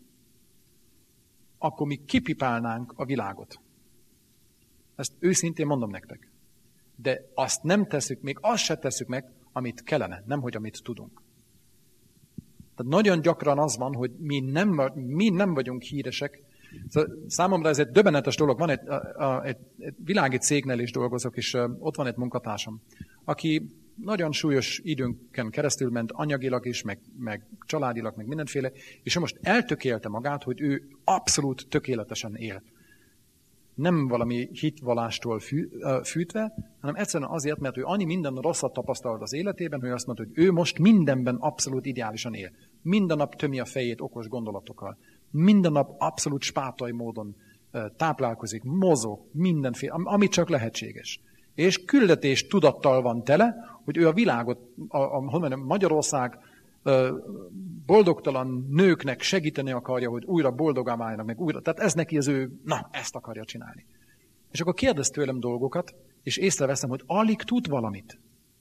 akkor mi kipipálnánk a világot. Ezt őszintén mondom nektek. De azt nem tesszük, még azt se tesszük meg, amit kellene, nemhogy amit tudunk. Tehát nagyon gyakran az van, hogy mi nem vagyunk híresek. Számomra ez egy döbbenetes dolog. Van egy világi cégnél is dolgozok, és ott van egy munkatársam, aki nagyon súlyos időnken keresztül ment anyagilag is, meg családilag, meg mindenféle, és ő most eltökélte magát, hogy ő abszolút tökéletesen él. Nem valami hitvallástól fűtve, hanem egyszerűen azért, mert ő annyi minden rosszat tapasztalt az életében, hogy azt mondta, hogy ő most mindenben abszolút ideálisan él. Minden nap tömi a fejét okos gondolatokkal. Minden nap abszolút spátai módon táplálkozik, mozog, mindenféle, ami csak lehetséges. És küldetés tudattal van tele, hogy ő a világot, Magyarország boldogtalan nőknek segíteni akarja, hogy újra boldogá váljanak, meg újra. Tehát ez neki az ő, ezt akarja csinálni. És akkor kérdez tőlem dolgokat, és észreveszem, hogy alig tud valamit.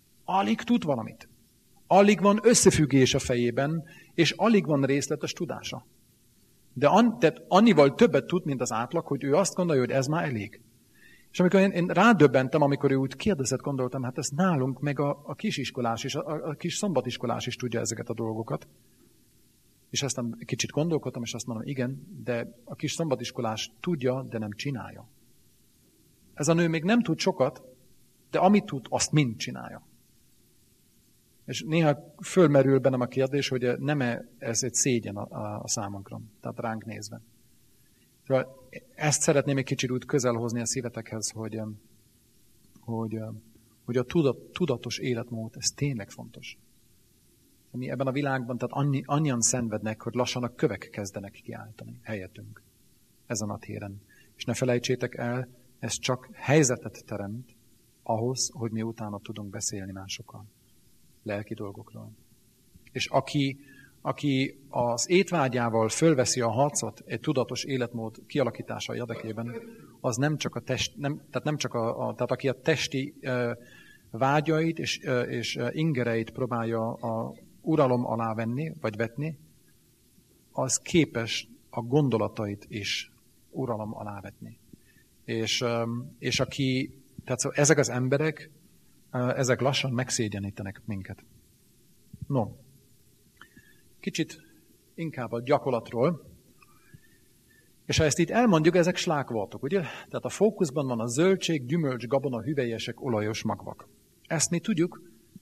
Alig van összefüggés a fejében, és alig van részletes tudása. Tehát annyival többet tud, mint az átlag, hogy ő azt gondolja, hogy ez már elég. És amikor én rádöbbentem, amikor ő úgy kérdezett, gondoltam, hát ez nálunk, meg a kisiskolás is, a kis szombatiskolás is tudja ezeket a dolgokat. És aztán kicsit gondolkodtam, és azt mondom, igen, de a kis szombatiskolás tudja, de nem csinálja. Ez a nő még nem tud sokat, de amit tud, azt mind csinálja. És néha fölmerül bennem a kérdés, hogy nem-e ez egy szégyen a számunkra, tehát ránk nézve. Szóval ezt szeretném egy kicsit úgy közel hozni a szívetekhez, hogy a tudatos életmód, ez tényleg fontos. Mi ebben a világban, tehát annyian szenvednek, hogy lassan a kövek kezdenek kiáltani helyettünk ezen a téren. És ne felejtsétek el, ez csak helyzetet teremt ahhoz, hogy mi utána tudunk beszélni másokkal. Lelki dolgokról. És aki az étvágyával fölveszi a harcot egy tudatos életmód kialakítása érdekében, az nem csak tehát aki a testi vágyait és ingereit próbálja a uralom alá venni, vagy vetni, az képes a gondolatait is uralom alá vetni. És tehát szóval ezek az emberek, ezek lassan megszégyenítenek minket. No, kicsit inkább a gyakorlatról. És ha ezt itt elmondjuk, ezek slágvortok, ugye? Tehát a fókuszban van a zöldség, gyümölcs, gabona, hüvelyesek, olajos magvak. Ezt mi tudjuk,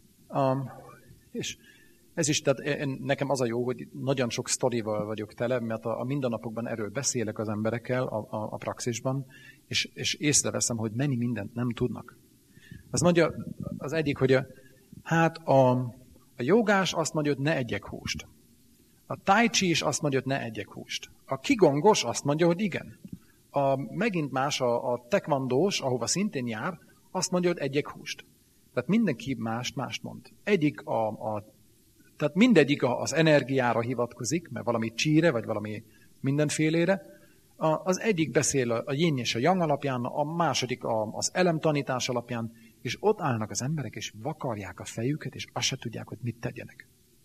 és ez is, tehát nekem az a jó, hogy nagyon sok sztorival vagyok tele, mert a mindennapokban erről beszélek az emberekkel a praxisban, és észreveszem, hogy mennyi mindent nem tudnak. Az mondja az egyik, hogy a jogás azt mondja, hogy ne egyek húst. A tai chi is azt mondja, hogy ne egyek húst. A qigongos azt mondja, hogy igen. Megint más a tekvandós, ahova szintén jár, azt mondja, hogy egyek húst. Tehát mindenki mást mond. Tehát mindegyik az energiára hivatkozik, mert valami csíre, vagy valami mindenfélére. Az egyik beszél a yin és a yang alapján, a második az elemtanítás alapján, és ott állnak az emberek, és vakarják a fejüket, és azt se tudják, hogy mit tegyenek.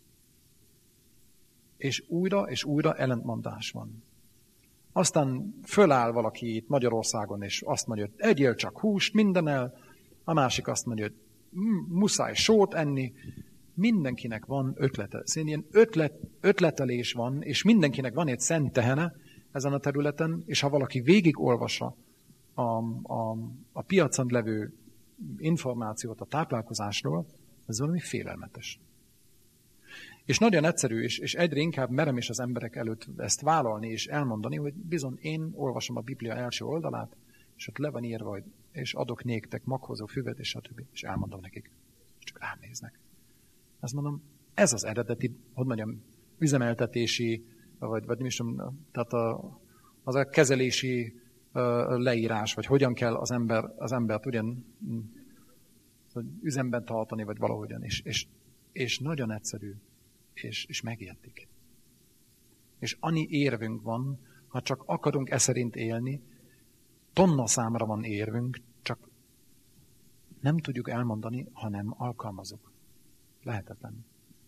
És újra ellentmondás van. Aztán föláll valaki itt Magyarországon, és azt mondja, hogy egyél csak húst mindennel, a másik azt mondja, hogy muszáj sót enni. Mindenkinek van ötlete. Szerintem ilyen ötletelés van, és mindenkinek van egy szent tehene ezen a területen, és ha valaki végigolvassa a piacon levő információt a táplálkozásról, ez valami félelmetes. És nagyon egyszerű, és egyre inkább merem is az emberek előtt ezt vállalni és elmondani, hogy bizony én olvasom a Biblia első oldalát, és ott le van írva, hogy és adok néktek maghozó füvet, és stb. És elmondom nekik. Csak ránéznek. Azt mondom, ez az eredeti, hogy mondjam, üzemeltetési, vagy nem is tudom, tehát az a kezelési leírás, vagy hogyan kell az embert ugyan üzemben tartani, vagy valahogyan. És nagyon egyszerű, és megértik. És annyi érvünk van, ha csak akarunk e szerint élni, tonna számra van érvünk, csak nem tudjuk elmondani, ha nem alkalmazunk. Lehetetlen.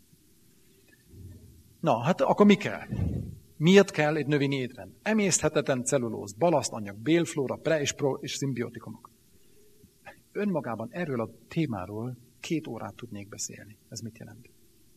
Na, hát akkor mi kell? Miért kell egy növényi étrend? Emészthetetlen cellulóz, balasztanyag, bélflóra, pre- és pro- és szimbiotikumok. Önmagában erről a témáról 2 órát tudnék beszélni. Ez mit jelent?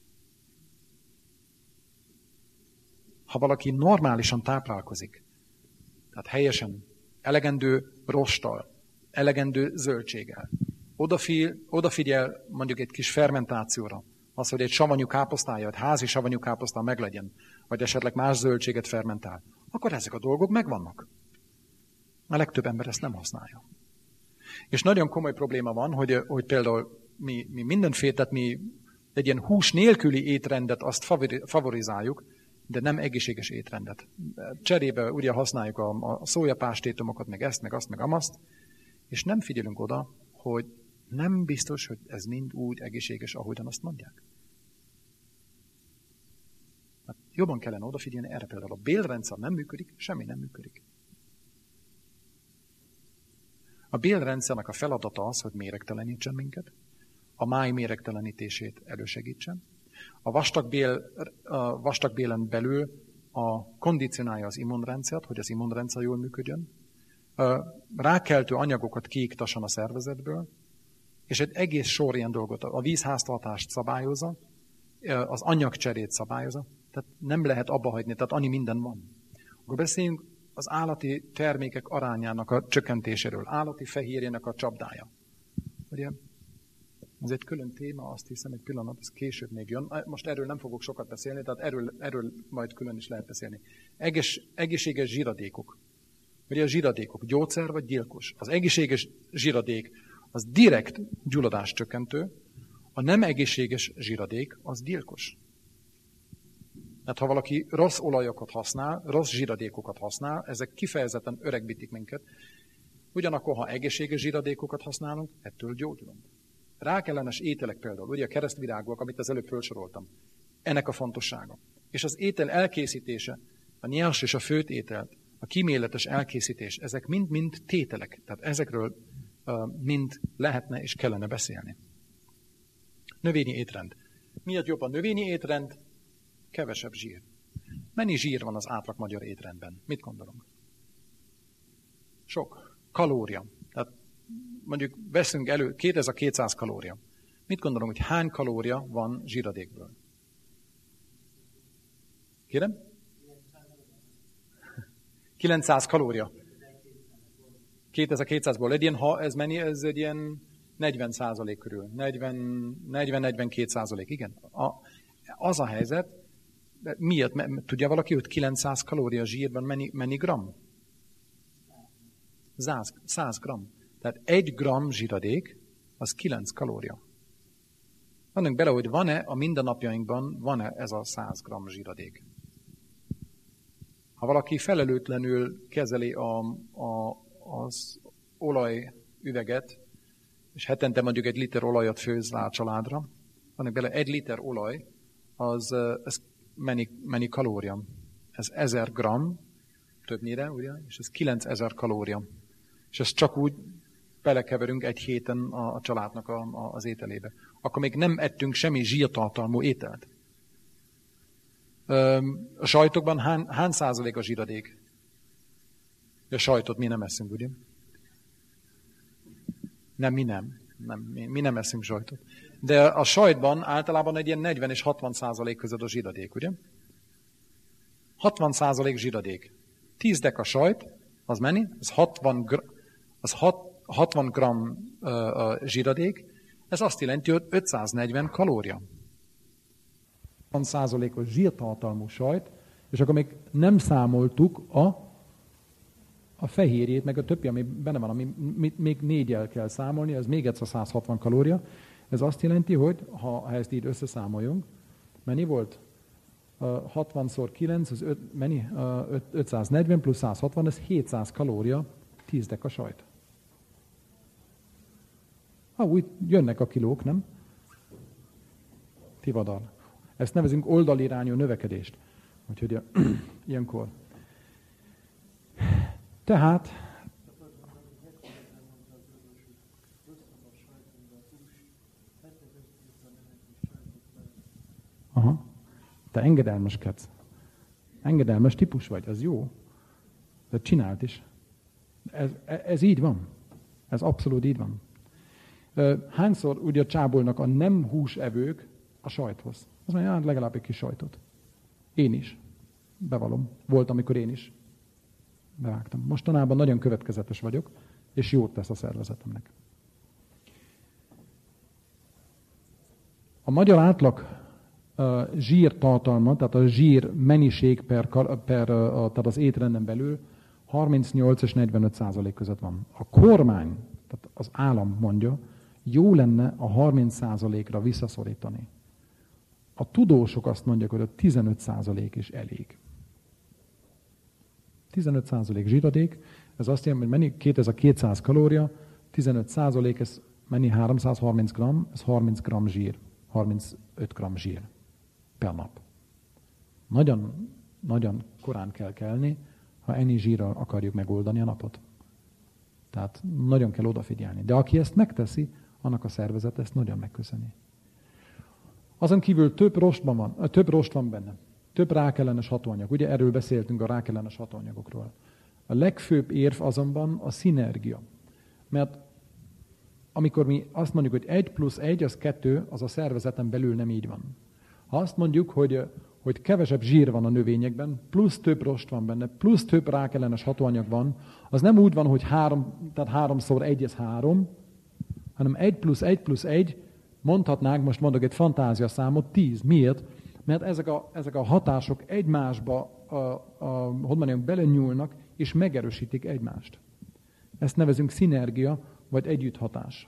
Ha valaki normálisan táplálkozik, tehát helyesen, elegendő rosttal, elegendő zöldséggel, odafigyel mondjuk egy kis fermentációra, az, hogy egy savanyú káposztája, egy házi savanyú káposztá meglegyen, vagy esetleg más zöldséget fermentál, akkor ezek a dolgok megvannak. A legtöbb ember ezt nem használja. És nagyon komoly probléma van, hogy például mi mindenféle, tehát mi egy ilyen hús nélküli étrendet azt favorizáljuk, de nem egészséges étrendet. Cserébe ugye használjuk a szójapástétomokat, meg ezt, meg azt, meg amazt, és nem figyelünk oda, hogy nem biztos, hogy ez mind úgy egészséges, ahogyan azt mondják. Hát jobban kellene odafigyelni erre, például a bélrendszer nem működik, semmi nem működik. A bélrendszernek a feladata az, hogy méregtelenítsen minket, a máj méregtelenítését elősegítsen, a vastagbélen belül kondicionálja az immunrendszert, hogy az immunrendszer jól működjön, rákeltő anyagokat kiiktasson a szervezetből, és egy egész sor ilyen dolgot, a vízháztartást szabályozza, az anyagcserét szabályozza, tehát nem lehet abba hagyni, tehát annyi minden van. Akkor beszéljünk az állati termékek arányának a csökkentéséről, állati fehérjének a csapdája. Ugye, ez egy külön téma, azt hiszem, egy pillanat, ez később még jön. Most erről nem fogok sokat beszélni, tehát erről majd külön is lehet beszélni. Egészséges zsiradékok. Ugye a zsiradékok gyógyszer vagy gyilkos. Az egészséges zsiradék az direkt gyulladás csökkentő, a nem egészséges zsiradék az gyilkos. Tehát ha valaki rossz olajokat használ, rossz zsiradékokat használ, ezek kifejezetten öregbítik minket. Ugyanakkor, ha egészséges zsiradékokat használunk, ettől gyógyulunk. Rákellenes ételek például, ugye a keresztvirágok, amit az előbb felsoroltam, ennek a fontossága. És az étel elkészítése, a nyers és a főtt ételt, a kíméletes elkészítés, ezek mind-mind tételek. Tehát ezekről mind lehetne és kellene beszélni. Növényi étrend. Miért jobb a növényi étrend? Kevesebb zsír. Mennyi zsír van az átlag magyar étrendben? Mit gondolunk? Sok. Kalória. Tehát mondjuk veszünk elő 2200 kalória. Mit gondolunk, hogy hány kalória van zsíradékből? Kérem? 900 kalória. 2200-ból. Ha ez mennyi? Ez egy ilyen 40% körül. 40-42%. Igen. Az a helyzet, miért? Tudja valaki, hogy 900 kalória zsírban mennyi gram? 100 gram. Tehát 1 gram zsíradék, az 9 kalória. Gondoljunk bele, hogy van-e a mindennapjainkban, van-e ez a 100 gram zsíradék? Ha valaki felelőtlenül kezeli az olajüveget, és hetente mondjuk 1 liter olajat főz rá a családra, vannak bele 1 liter olaj, ez mennyi kalória? Ez 1000 gram, többnyire, ugye? És ez 9000 kalória. És ezt csak úgy belekeverünk 1 héten a családnak az ételébe. Akkor még nem ettünk semmi zsírtartalmú ételt. A sajtokban hány százalék a zsíradék? A sajtot mi nem eszünk, ugye? Nem, mi nem eszünk sajtot. De a sajtban általában egy ilyen 40 és 60% között a zsíradék, ugye? 60% zsíradék. 10 deka sajt, az mennyi? Az 60 gram zsíradék. Ez azt jelenti, hogy 540 kalória. 60%-os zsírtartalmú sajt, és akkor még nem számoltuk a fehérjét, meg a többi, ami benne van, ami még 4-jel kell számolni, ez még egyszer 160 kalória. Ez azt jelenti, hogy ha ezt így összeszámoljunk, mennyi volt? 60x9, az mennyi? 540 plusz 160, ez 700 kalória, 10 deka sajt. Úgy jönnek a kilók, nem? Tivadar. Ezt nevezünk oldalirányú növekedést. Úgyhogy ilyenkor. Tehát aha. Te engedelmeskedsz. Engedelmes típus vagy, az jó. De csináld is. Ez így van. Ez abszolút így van. Hányszor ugye csábolnak a nem húsevők a sajthoz? Az mondja, legalább egy kis sajtot. Én is. Bevallom. Volt, amikor én is bevágtam. Mostanában nagyon következetes vagyok, és jót tesz a szervezetemnek. A magyar átlag zsírtartalma, tehát a zsír mennyiség tehát az étrenden belül 38 és 45% között van. A kormány, tehát az állam mondja, jó lenne a 30%-ra visszaszorítani. A tudósok azt mondják, hogy a 15% is elég. 15% zsíradék, ez azt jelenti, hogy mennyi? 2200 kalória, 15% ez mennyi? 330 gram, ez 30 gram zsír, 35 gram zsír per nap. Nagyon, nagyon korán kell kelni, ha ennyi zsírral akarjuk megoldani a napot. Tehát nagyon kell odafigyelni. De aki ezt megteszi, annak a szervezet ezt nagyon megköszöni. Azon kívül több rost van benne. Több rákellenes hatóanyag. Ugye erről beszéltünk, a rákellenes hatóanyagokról. A legfőbb érv azonban a szinergia. Mert amikor mi azt mondjuk, hogy 1 plusz 1 az 2, az a szervezeten belül nem így van. Ha azt mondjuk, hogy kevesebb zsír van a növényekben, plusz több rost van benne, plusz több rákellenes hatóanyag van, az nem úgy van, hogy 3x 1 ez 3, hanem 1 plusz 1, mondhatnánk, most mondok egy fantáziaszámot, 10. Miért? Mert ezek a hatások egymásba, belenyúlnak, és megerősítik egymást. Ezt nevezünk szinergia, vagy együtthatás.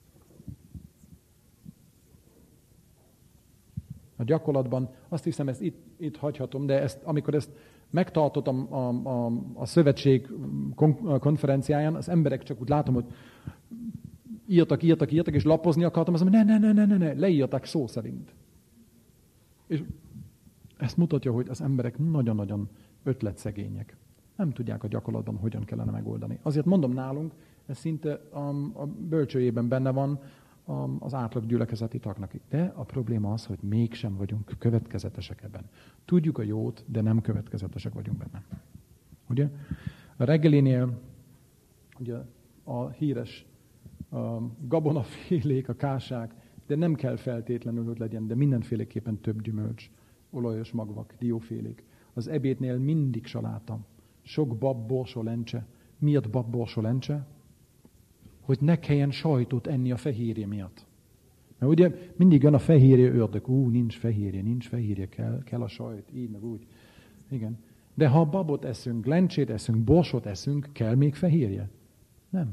A gyakorlatban azt hiszem, ezt itt hagyhatom, de amikor ezt megtartottam a szövetség konferenciáján, az emberek csak úgy látom, hogy írtak, és lapozni akartam, azt mondom, ne, leírtak szó szerint. És ezt mutatja, hogy az emberek nagyon-nagyon ötletszegények. Nem tudják a gyakorlatban, hogyan kellene megoldani. Azért mondom nálunk, ez szinte a bölcsőjében benne van az átlag gyülekezeti tagnak. De a probléma az, hogy mégsem vagyunk következetesek ebben. Tudjuk a jót, de nem következetesek vagyunk benne. Ugye? A reggelinél ugye a híres gabonafélék, a kásák, de nem kell feltétlenül, hogy legyen, de mindenféleképpen több gyümölcs, olajos magvak, diófélék. Az ebédnél mindig saláta, sok bab, borsó, lencse. Miért bab, borsó, lencse? Hogy ne kelljen sajtot enni a fehérje miatt. Mert ugye mindig jön a fehérje ördög. Nincs fehérje, kell a sajt, így meg úgy. Igen. De ha babot eszünk, lencsét eszünk, borsót eszünk, kell még fehérje? Nem.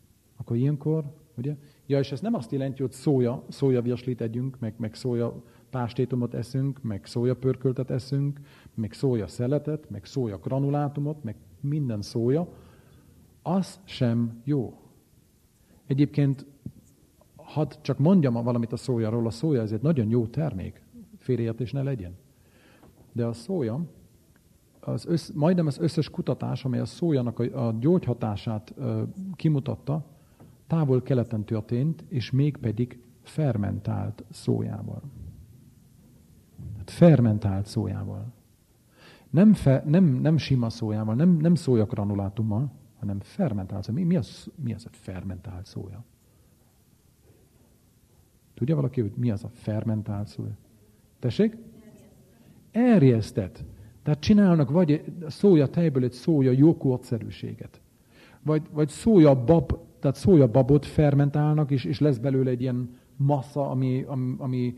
Akkor ilyenkor, ugye? Ja, és ez nem azt jelenti, hogy szójavirslit együnk, meg szója pástétumot eszünk, meg szójapörköltet eszünk, meg szójaszeletet, meg szójagranulátumot, meg minden szója, az sem jó. Egyébként, hadd csak mondjam valamit a szójáról, a szója ez egy nagyon jó termék, félreértés ne legyen. De a szója, majdnem az összes kutatás, amely a szójának a gyógyhatását kimutatta, távol-keleten történt, és mégpedig fermentált szójával. Hát fermentált szójával. Nem sima szójával, nem szójagranulátummal, hanem fermentált szója. Mi az a fermentált szója? Tudja valaki, hogy mi az a fermentált szója? Tessék? Erjesztett. Tehát csinálnak vagy szója tejből egy szója joghurtszerűséget. Vagy szójabab, tehát szójababot fermentálnak, és lesz belőle egy ilyen massza, ami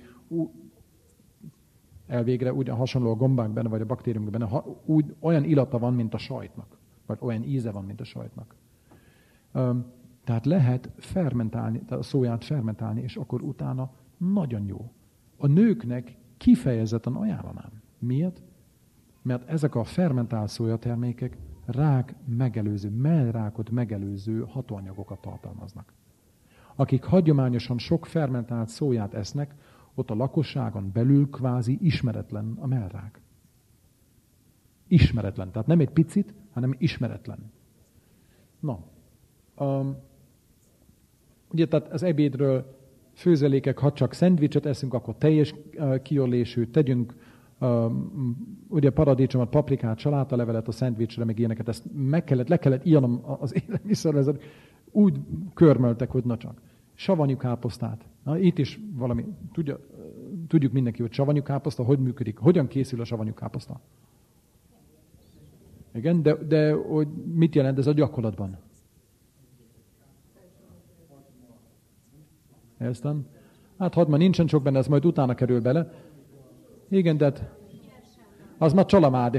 elvégre ugyan hasonló a gombák benne, vagy a baktériumok benne, olyan illata van, mint a sajtnak. Vagy olyan íze van, mint a sajtnak. Tehát lehet fermentálni, tehát a szóját fermentálni, és akkor utána nagyon jó. A nőknek kifejezetten ajánlanám. Miért? Mert ezek a fermentált szójatermékek rák megelőző, mellrákot megelőző hatóanyagokat tartalmaznak. Akik hagyományosan sok fermentált szóját esznek, ott a lakosságon belül kvázi ismeretlen a mellrák. Ismeretlen. Tehát nem egy picit, hanem ismeretlen. Na, ugye tehát az ebédről főzelékek, ha csak szendvicset eszünk, akkor teljes kiorlésű, tegyünk ugye paradicsomot, paprikát, salátalevelet a szendvicsre, meg ilyeneket, ezt le kellett írnom az élelmiszervezet, úgy körmöltek, hogy na csak. Savanyú káposztát. Na, itt is valami, tudjuk mindenki, hogy savanyú káposzta, hogy működik, hogyan készül a savanyú káposzta. Igen, de hogy mit jelent ez a gyakorlatban? Értem? Hát hadma nincsen sok benne, ez majd utána kerül bele. Igen, de az már csalamád.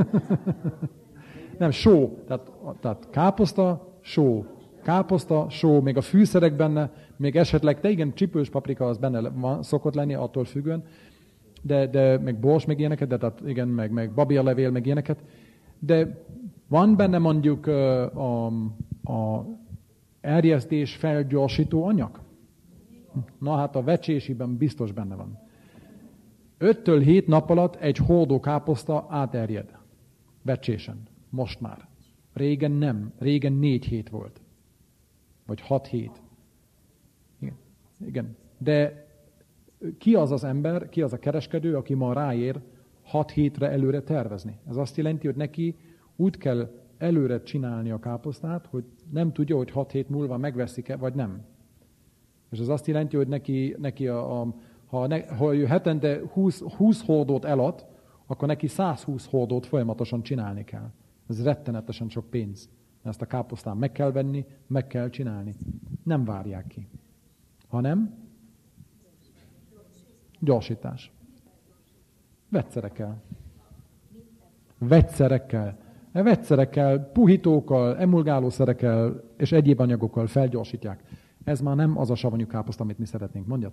Nem, só. Tehát káposzta, só. Káposzta, só, még a fűszerek benne, még esetleg, de igen, csipős paprika az benne szokott lenni, attól függően, de meg bors, meg ilyeneket, de tehát igen, meg babérlevél, meg ilyeneket. De van benne mondjuk a erjesztés felgyorsító anyag? Na hát a vecsésiben biztos benne van. 5-től 7 nap alatt egy hordó káposzta áterjed. Vecsésen. Most már. Régen nem. Régen 4 hét volt. Vagy 6 hét. Igen. De ki az az ember, ki az a kereskedő, aki ma ráér 6 hétre előre tervezni? Ez azt jelenti, hogy neki úgy kell előre csinálni a káposztát, hogy nem tudja, hogy 6 hét múlva megveszik-e, vagy nem. És ez azt jelenti, hogy neki ha ő hetente 20 hordót elad, akkor neki 120 hordót folyamatosan csinálni kell. Ez rettenetesen sok pénz. Ezt a káposztán meg kell venni, meg kell csinálni. Nem várják ki. Hanem gyorsítás. Vegyszerekkel, puhítókkal, emulgálószerekkel és egyéb anyagokkal felgyorsítják. Ez már nem az a savanyú káposzta, amit mi szeretnénk. Mondjad?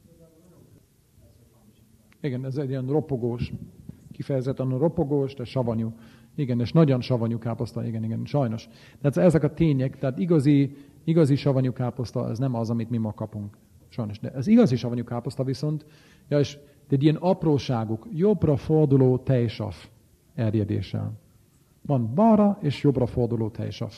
Igen, ez egy ilyen ropogós, kifejezetten ropogós, de savanyú. Igen, és nagyon savanyú káposzta, igen, sajnos. Tehát ezek a tények, tehát igazi savanyú káposzta, ez nem az, amit mi ma kapunk. Sajnos. De az igazi savanyú káposzta viszont, és de ilyen apróságuk, jobbra forduló tejsav erjedéssel. Van balra és jobbra forduló tejsav.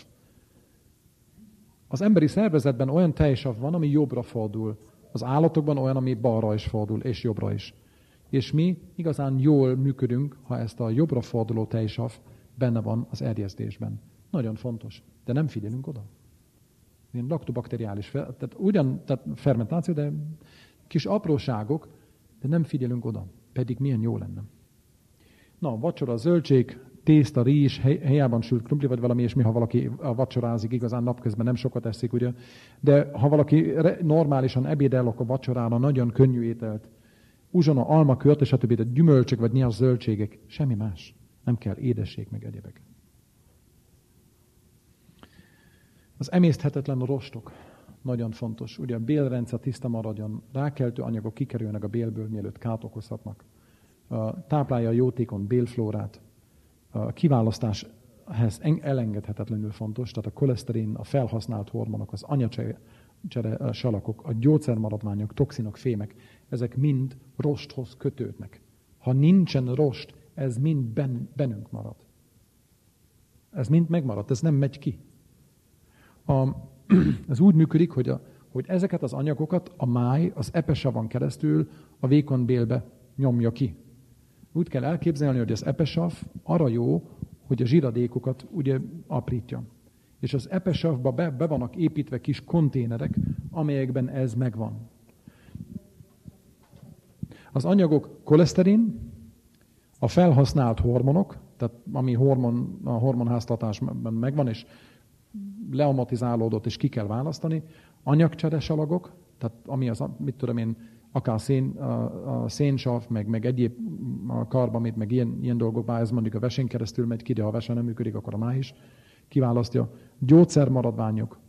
Az emberi szervezetben olyan tejsav van, ami jobbra fordul. Az állatokban olyan, ami balra is fordul, és jobbra is. És mi igazán jól működünk, ha ezt a jobbra forduló tejsav benne van az erjesztésben. Nagyon fontos. De nem figyelünk oda. Ilyen laktobakteriális, tehát fermentáció, de kis apróságok, de nem figyelünk oda. Pedig milyen jó lenne. Na, vacsora, zöldség, tészta, rizs, helyában sült krumpli, vagy valami ilyesmi, ha valaki vacsorázik, igazán napközben nem sokat eszik, ugye. De ha valaki normálisan ebédel, akkor vacsorára nagyon könnyű ételt. Uzsona, alma, kört, és a többi, de gyümölcsök, vagy nyers zöldségek, semmi más. Nem kell édesség, meg egyebek. Az emészthetetlen rostok. nagyon fontos. Ugye a bélrendszer tiszta maradjon, rákeltő anyagok kikerülnek a bélből, mielőtt kárt okozhatnak. Táplálja a jótékony bélflórát. A kiválasztás ehhez elengedhetetlenül fontos, tehát a koleszterin, a felhasznált hormonok, az anyacsere salakok, a gyógyszermaradványok, toxinok, fémek, ezek mind rosthoz kötődnek. Ha nincsen rost, ez mind bennünk marad. Ez mind megmarad, ez nem megy ki. Ez úgy működik, hogy ezeket az anyagokat a máj az epesavon keresztül a vékony bélbe nyomja ki. Úgy kell elképzelni, hogy az epesav arra jó, hogy a zsiradékokat ugye aprítja. És az epesavba be vannak építve kis konténerek, amelyekben ez megvan. Az anyagok koleszterin, a felhasznált hormonok, tehát ami a hormonháztartásban megvan, és leamatizálódott, és ki kell választani, anyagcseresalagok, tehát ami az, mit tudom én, akár szénsav, meg egyéb karbamid, meg ilyen dolgokban, ez mondjuk a vesén keresztül megy ki, de ha a vese nem működik, akkor a máj is kiválasztja. Gyógyszermaradványok,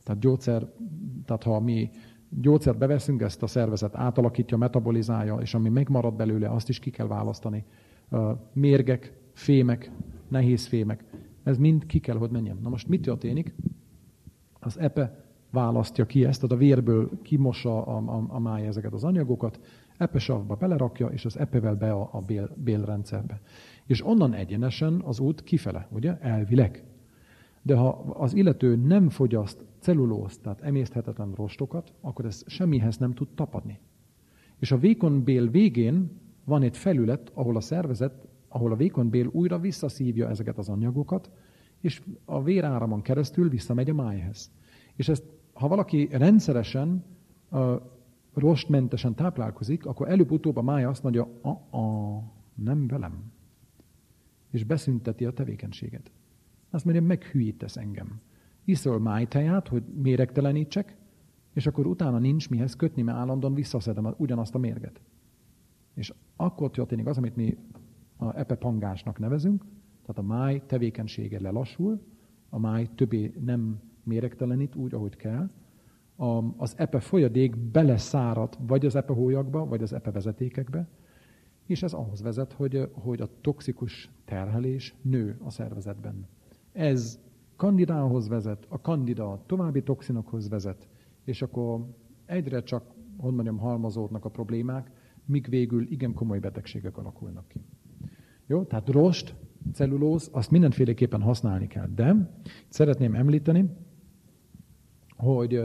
tehát ha mi gyógyszert beveszünk, ezt a szervezet átalakítja, metabolizálja, és ami megmarad belőle, azt is ki kell választani. Mérgek, fémek, nehéz fémek, ez mind ki kell, hogy menjen. Na most mit történik? Az epe választja ki ezt, tehát a vérből kimossa a máj ezeket az anyagokat, epesavba belerakja, és az epevel be a bélrendszerbe. És onnan egyenesen az út kifele, ugye? Elvileg. De ha az illető nem fogyaszt cellulózt, tehát emészthetetlen rostokat, akkor ez semmihez nem tud tapadni. És a vékony bél végén van egy felület, ahol a szervezet, ahol a vékony bél újra visszaszívja ezeket az anyagokat, és a véráramon keresztül visszamegy a májhez. És ezt, ha valaki rendszeresen, rostmentesen táplálkozik, akkor előbb-utóbb a máj azt mondja, nem velem. És beszünteti a tevékenységet. Azt mondja, meghülyítesz engem. Iszol májteját, hogy méregtelenítsek, és akkor utána nincs mihez kötni, mert állandóan visszaszedem ugyanazt a mérget. És akkor történik az, amit mi a epepangásnak nevezünk, tehát a máj tevékenysége lelassul, a máj többé nem méregtelenít úgy, ahogy kell, az epe folyadék beleszárad vagy az epehólyagba, vagy az epevezetékekbe, és ez ahhoz vezet, hogy a toxikus terhelés nő a szervezetben. Ez kandidához vezet, a kandida további toxinokhoz vezet, és akkor egyre csak, hogy mondjam, halmazódnak a problémák, míg végül igen komoly betegségek alakulnak ki. Jó, tehát rost, cellulóz, azt mindenféleképpen használni kell. De szeretném említeni, hogy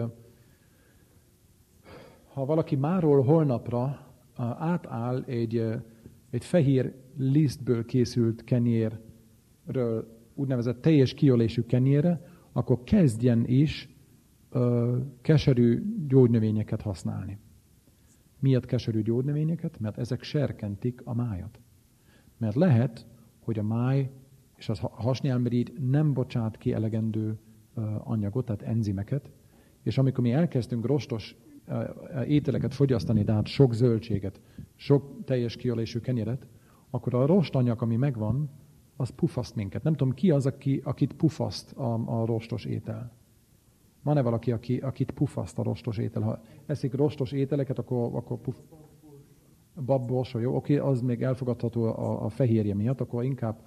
ha valaki máról holnapra átáll egy fehér lisztből készült kenyérről úgynevezett teljes kiölésű kenyérre, akkor kezdjen is keserű gyógynövényeket használni. Miért keserű gyógynövényeket? Mert ezek serkentik a májat. Mert lehet, hogy a máj és a hasnyálmirigy nem bocsát ki elegendő anyagot, tehát enzimeket, és amikor mi elkezdtünk rostos ételeket fogyasztani, tehát sok zöldséget, sok teljes kiölésű kenyeret, akkor a rostanyag, ami megvan, az pufaszt minket. Nem tudom, ki az, akit pufaszt a rostos étel. Van-e valaki, akit pufaszt a rostos étel? Ha eszik rostos ételeket, akkor babborsó, jó? Oké, az még elfogadható a fehérje miatt, akkor inkább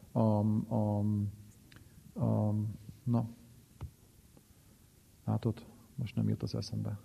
na, látod, most nem jut az eszembe.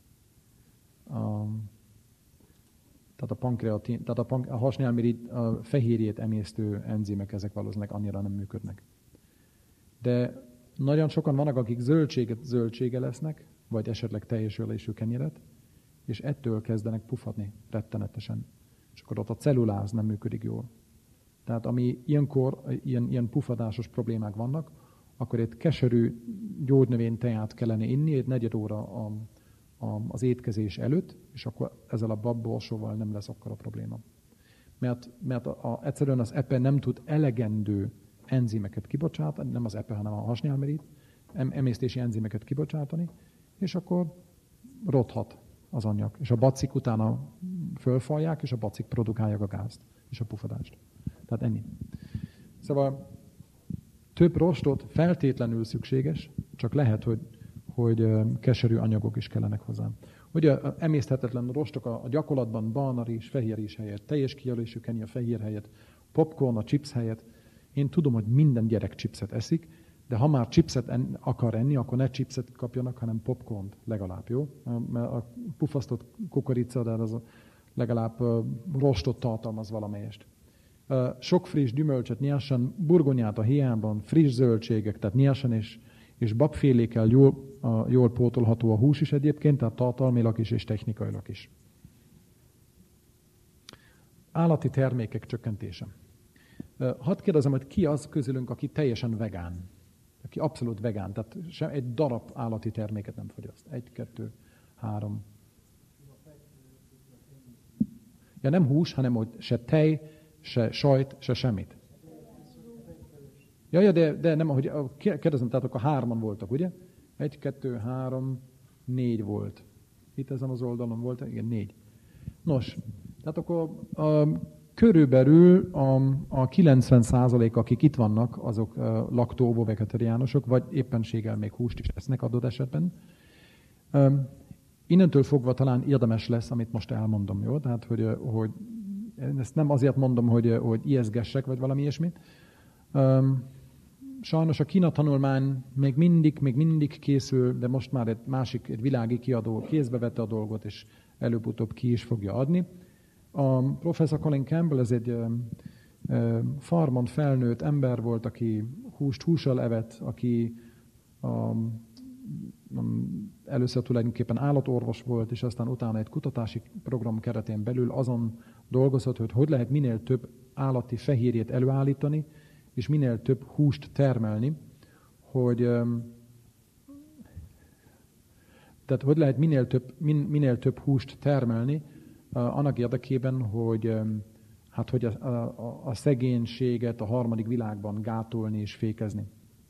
Tehát a pankreatin, tehát a hasnyálmirigy, a fehérjét emésztő enzimek, ezek valószínűleg annyira nem működnek. De nagyon sokan vannak, akik zöldsége lesznek, vagy esetleg teljes ölésű kenyeret, és ettől kezdenek pufadni rettenetesen. És akkor ott a celluláz nem működik jól. Tehát ami ilyenkor ilyen pufadásos problémák vannak, akkor egy keserű gyógynövényteját kellene inni egy negyed óra az étkezés előtt, és akkor ezzel a babborsóval nem lesz akkora probléma. Mert egyszerűen az epe nem tud elegendő enzimeket kibocsátani, nem az epe, hanem a hasnyálmirigy, emésztési enzimeket kibocsátani, és akkor rothat az anyag. És a bacik utána fölfalják, és a bacik produkálják a gázt és a pufadást. Tehát ennyi. Szóval több rostot feltétlenül szükséges, csak lehet, hogy keserű anyagok is kellenek hozzá. Ugye emészthetetlen rostok a gyakorlatban barna rizs, fehér rizs helyett, teljes kijelölésű kenyér fehér helyett, popcorn a chips helyett. Én tudom, hogy minden gyerek chipset eszik, de ha már chipset akar enni, akkor ne chipset kapjanak, hanem popcornt legalább, jó? Mert a pufasztott kukorica, de az legalább rostot tartalmaz valamelyest. Sok friss gyümölcsöt, nyersen, burgonyát a héjában, friss zöldségek, tehát nyersen és babfélékkel jól pótolható a hús is egyébként, tehát tartalmilag is és technikailag is. Állati termékek csökkentése. Hadd kérdezem, hogy ki az közülünk, aki teljesen vegán? Aki abszolút vegán, tehát sem egy darab állati terméket nem fogyaszt. 1, 2, 3. Ja, nem hús, hanem hogy se tej, se sajt, se semmit. Ja, de nem, ahogy kérdezem, tehát akkor 3-an voltak, ugye? 1, 2, 3, 4 volt. Itt ezen az oldalon volt, igen, 4. Nos, tehát akkor körülbelül a 90%, akik itt vannak, azok laktó-ovo-vegetariánusok, vagy éppenséggel még húst is esznek adott esetben. Innentől fogva talán érdemes lesz, amit most elmondom, jó? Tehát, hogy ezt nem azért mondom, hogy ijeszgessek, vagy valami ilyesmit. Sajnos a Kína tanulmány még mindig készül, de most már egy világi kiadó kézbe vette a dolgot, és előbb-utóbb ki is fogja adni. A professzor Colin Campbell, ez egy farmon felnőtt ember volt, aki hússal evett, aki először tulajdonképpen állatorvos volt, és aztán utána egy kutatási program keretén belül azon dolgozott, hogy lehet minél több állati fehérjét előállítani, és minél több húst termelni, tehát hogy lehet minél több húst termelni, annak érdekében, hogy a szegénységet a harmadik világban gátolni és fékezni.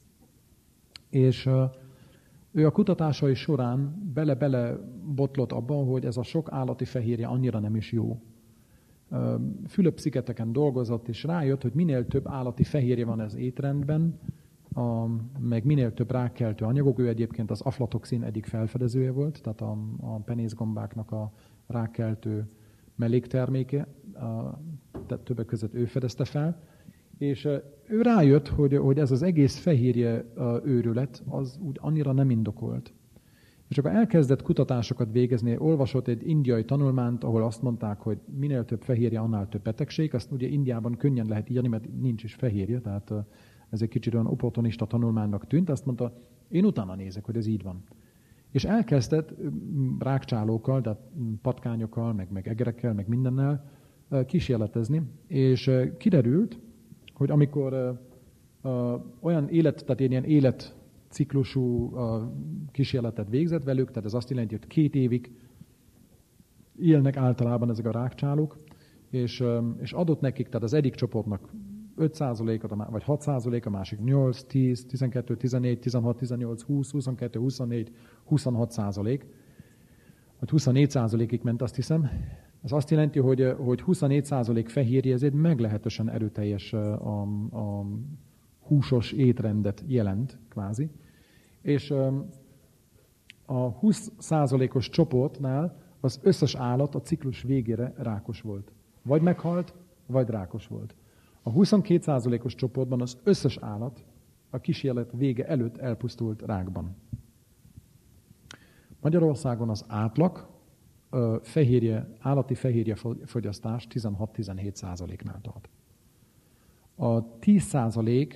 És ő a kutatásai során bele botlott abba, hogy ez a sok állati fehérje annyira nem is jó. Fülöp-szigeteken dolgozott, és rájött, hogy minél több állati fehérje van az étrendben, meg minél több rákkeltő anyagok. Ő egyébként az aflatoxin egyik felfedezője volt, tehát a penészgombáknak a rákkeltő mellékterméke, tehát többek között ő fedezte fel. És ő rájött, hogy ez az egész fehérje őrület, az úgy annyira nem indokolt. És akkor elkezdett kutatásokat végezni, olvasott egy indiai tanulmányt, ahol azt mondták, hogy minél több fehérje, annál több betegség. Azt ugye Indiában könnyen lehet írni, mert nincs is fehérje, tehát ez egy kicsit olyan opportunista tanulmánynak tűnt. Azt mondta, én utána nézek, hogy ez így van. És elkezdett rákcsálókkal, tehát patkányokkal, meg egerekkel, meg mindennel kísérletezni, és kiderült, hogy amikor olyan ilyen életciklusú kísérletet végzett velük, tehát ez azt jelenti, hogy 2 évig élnek általában ezek a rákcsálók, és adott nekik, tehát az egyik csoportnak 5%-ot, vagy 6%, a másik 8, 10, 12, 14, 16, 18, 20, 22, 24, 26%, vagy 24%-ig ment, azt hiszem. Ez azt jelenti, hogy 24% fehérje, ez egy meglehetősen erőteljes a húsos étrendet jelent, kvázi. És a 20%-os csoportnál az összes állat a ciklus végére rákos volt. Vagy meghalt, vagy rákos volt. A 22%-os csoportban az összes állat a kísérlet vége előtt elpusztult rákban. Magyarországon az átlag állati fehérje fogyasztás 16-17%-nál tart. A 10%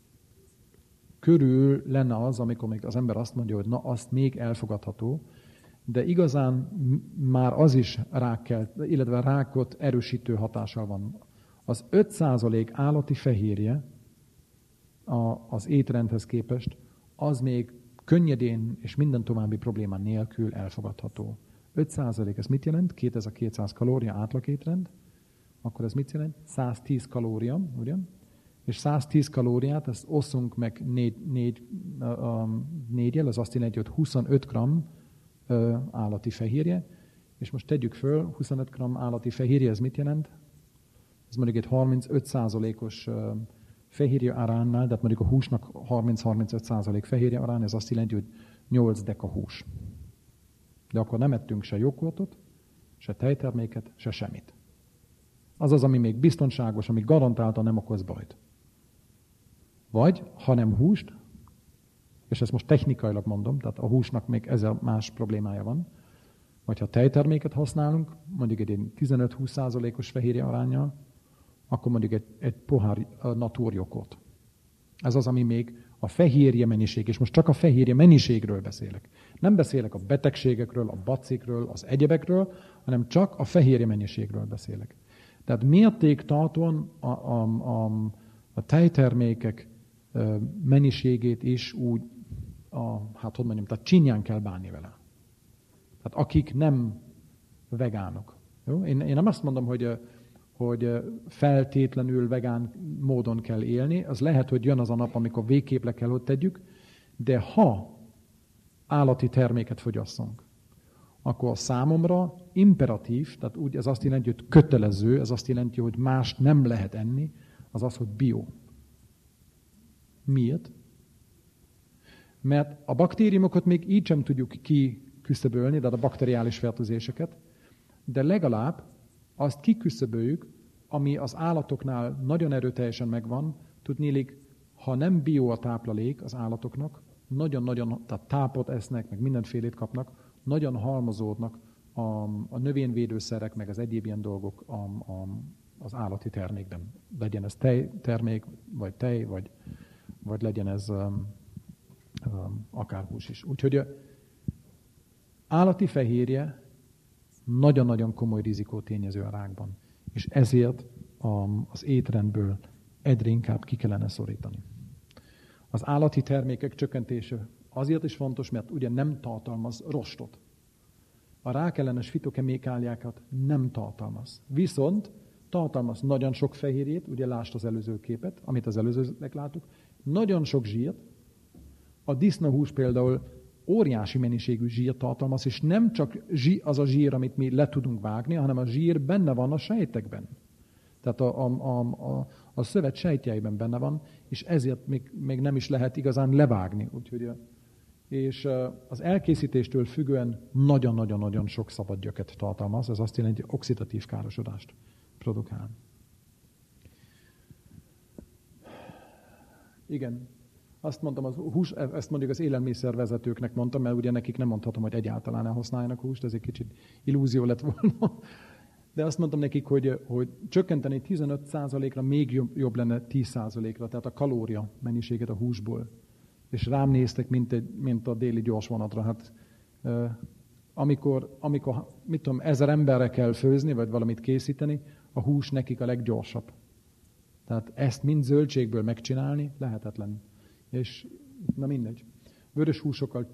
körül lenne az, amikor még az ember azt mondja, hogy na, azt még elfogadható, de igazán már az is illetve rákot erősítő hatással van. Az 5% állati fehérje az étrendhez képest, az még könnyedén és minden további probléma nélkül elfogadható. 5%, ez mit jelent? 2200 kalória átlag étrend, akkor ez mit jelent? 110 kalória, ugye? És 110 kalóriát, ezt osszunk meg 4-jel, az azt jelenti, hogy 25 g állati fehérje, és most tegyük föl, 25 g állati fehérje, ez mit jelent? Ez mondjuk egy 35%-os fehérje aránnál, tehát mondjuk a húsnak 30-35% fehérje arány, ez azt jelenti, hogy 8 deka hús. De akkor nem ettünk se joghurtot, se tejterméket, se semmit. Az az, ami még biztonságos, ami garantáltan nem okoz bajt. Vagy, ha nem húst, és ezt most technikailag mondom, tehát a húsnak még ezzel más problémája van, vagy ha tejterméket használunk, mondjuk egy 15-20%-os fehérje aránnyal, akkor mondjuk egy pohár naturjoghurt. Ez az, ami még a fehérje mennyiség, és most csak a fehérje mennyiségről beszélek. Nem beszélek a betegségekről, a bacikről, az egyebekről, hanem csak a fehérje mennyiségről beszélek. Tehát mértéktartóan a tejtermékek mennyiségét is úgy, tehát csinyán kell bánni vele. Tehát akik nem vegánok. Jó? Én nem azt mondom, hogy feltétlenül vegán módon kell élni. Az lehet, hogy jön az a nap, amikor végképp le kell, hogy tegyük, de ha állati terméket fogyasszunk, akkor számomra imperatív, tehát úgy ez azt jelenti, hogy kötelező, ez azt jelenti, hogy mást nem lehet enni, az az, hogy bio. Miért? Mert a baktériumokat még így sem tudjuk kiküszöbölni, de a bakteriális fertőzéseket, de legalább azt kiküszöböljük, ami az állatoknál nagyon erőteljesen megvan, tudnélik, ha nem bio a táplálék az állatoknak, nagyon-nagyon, tehát tápot esznek, meg mindenfélét kapnak, nagyon halmozódnak a növényvédőszerek, meg az egyéb ilyen dolgok az állati termékben. Legyen ez tejtermék, vagy tej, vagy legyen ez akár hús is. Úgyhogy állati fehérje nagyon-nagyon komoly rizikótényező a rákban. És ezért az étrendből egyre inkább ki kellene szorítani. Az állati termékek csökkentése azért is fontos, mert ugye nem tartalmaz rostot. A rákellenes fitokemikáliákat nem tartalmaz. Viszont tartalmaz nagyon sok fehérjét, ugye lásd az előző képet, amit az előzőnek láttuk, nagyon sok zsírt. A disznahús például óriási mennyiségű zsírt tartalmaz, és nem csak az a zsír, amit mi le tudunk vágni, hanem a zsír benne van a sejtekben. Tehát a szövet sejtjeiben benne van, és ezért még nem is lehet igazán levágni. Úgyhogy, és az elkészítéstől függően nagyon-nagyon-nagyon sok szabad gyöket tartalmaz, ez azt jelenti, hogy oxidatív károsodást produkál. Igen. Azt mondtam, ezt mondjuk az élelmiszervezetőknek mondtam, mert ugye nekik nem mondhatom, hogy egyáltalán ne használjanak húst, ez egy kicsit illúzió lett volna. De azt mondtam nekik, hogy csökkenteni 15%-ra még jobb lenne 10%-ra, tehát a kalória mennyiséget a húsból. És rám néztek, mint a déli gyorsvonatra. Hát, amikor mit tudom, 1000 emberre kell főzni, vagy valamit készíteni, a hús nekik a leggyorsabb. Tehát ezt mind zöldségből megcsinálni lehetetlen. És na mindegy. Vörös húsokkal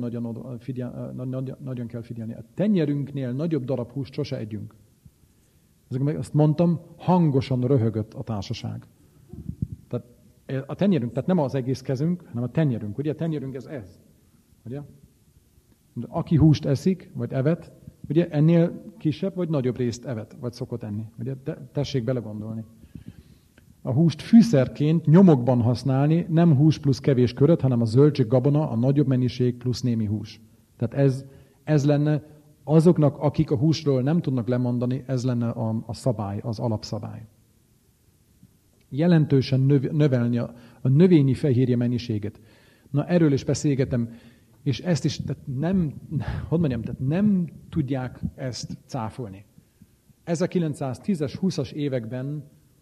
nagyon kell figyelni. A tenyerünknél nagyobb darab húst sose együnk. Azt mondtam, hangosan röhögött a társaság. Tehát a tenyerünk, tehát nem az egész kezünk, hanem a tenyerünk. Ugye a tenyerünk ez. Ugye? Aki húst eszik, vagy evett, ugye ennél kisebb, vagy nagyobb részt evett, vagy szokott enni. Ugye? Tessék belegondolni. A húst fűszerként nyomokban használni, nem hús plusz kevés köröt, hanem a zöldség, gabona, a nagyobb mennyiség plusz némi hús. Tehát ez lenne azoknak, akik a húsról nem tudnak lemondani, ez lenne a szabály, az alapszabály. Jelentősen növelni a növényi fehérje mennyiséget. Na erről is beszélgetem, és ezt is tehát nem tudják ezt cáfolni. 1910-es, 20-as években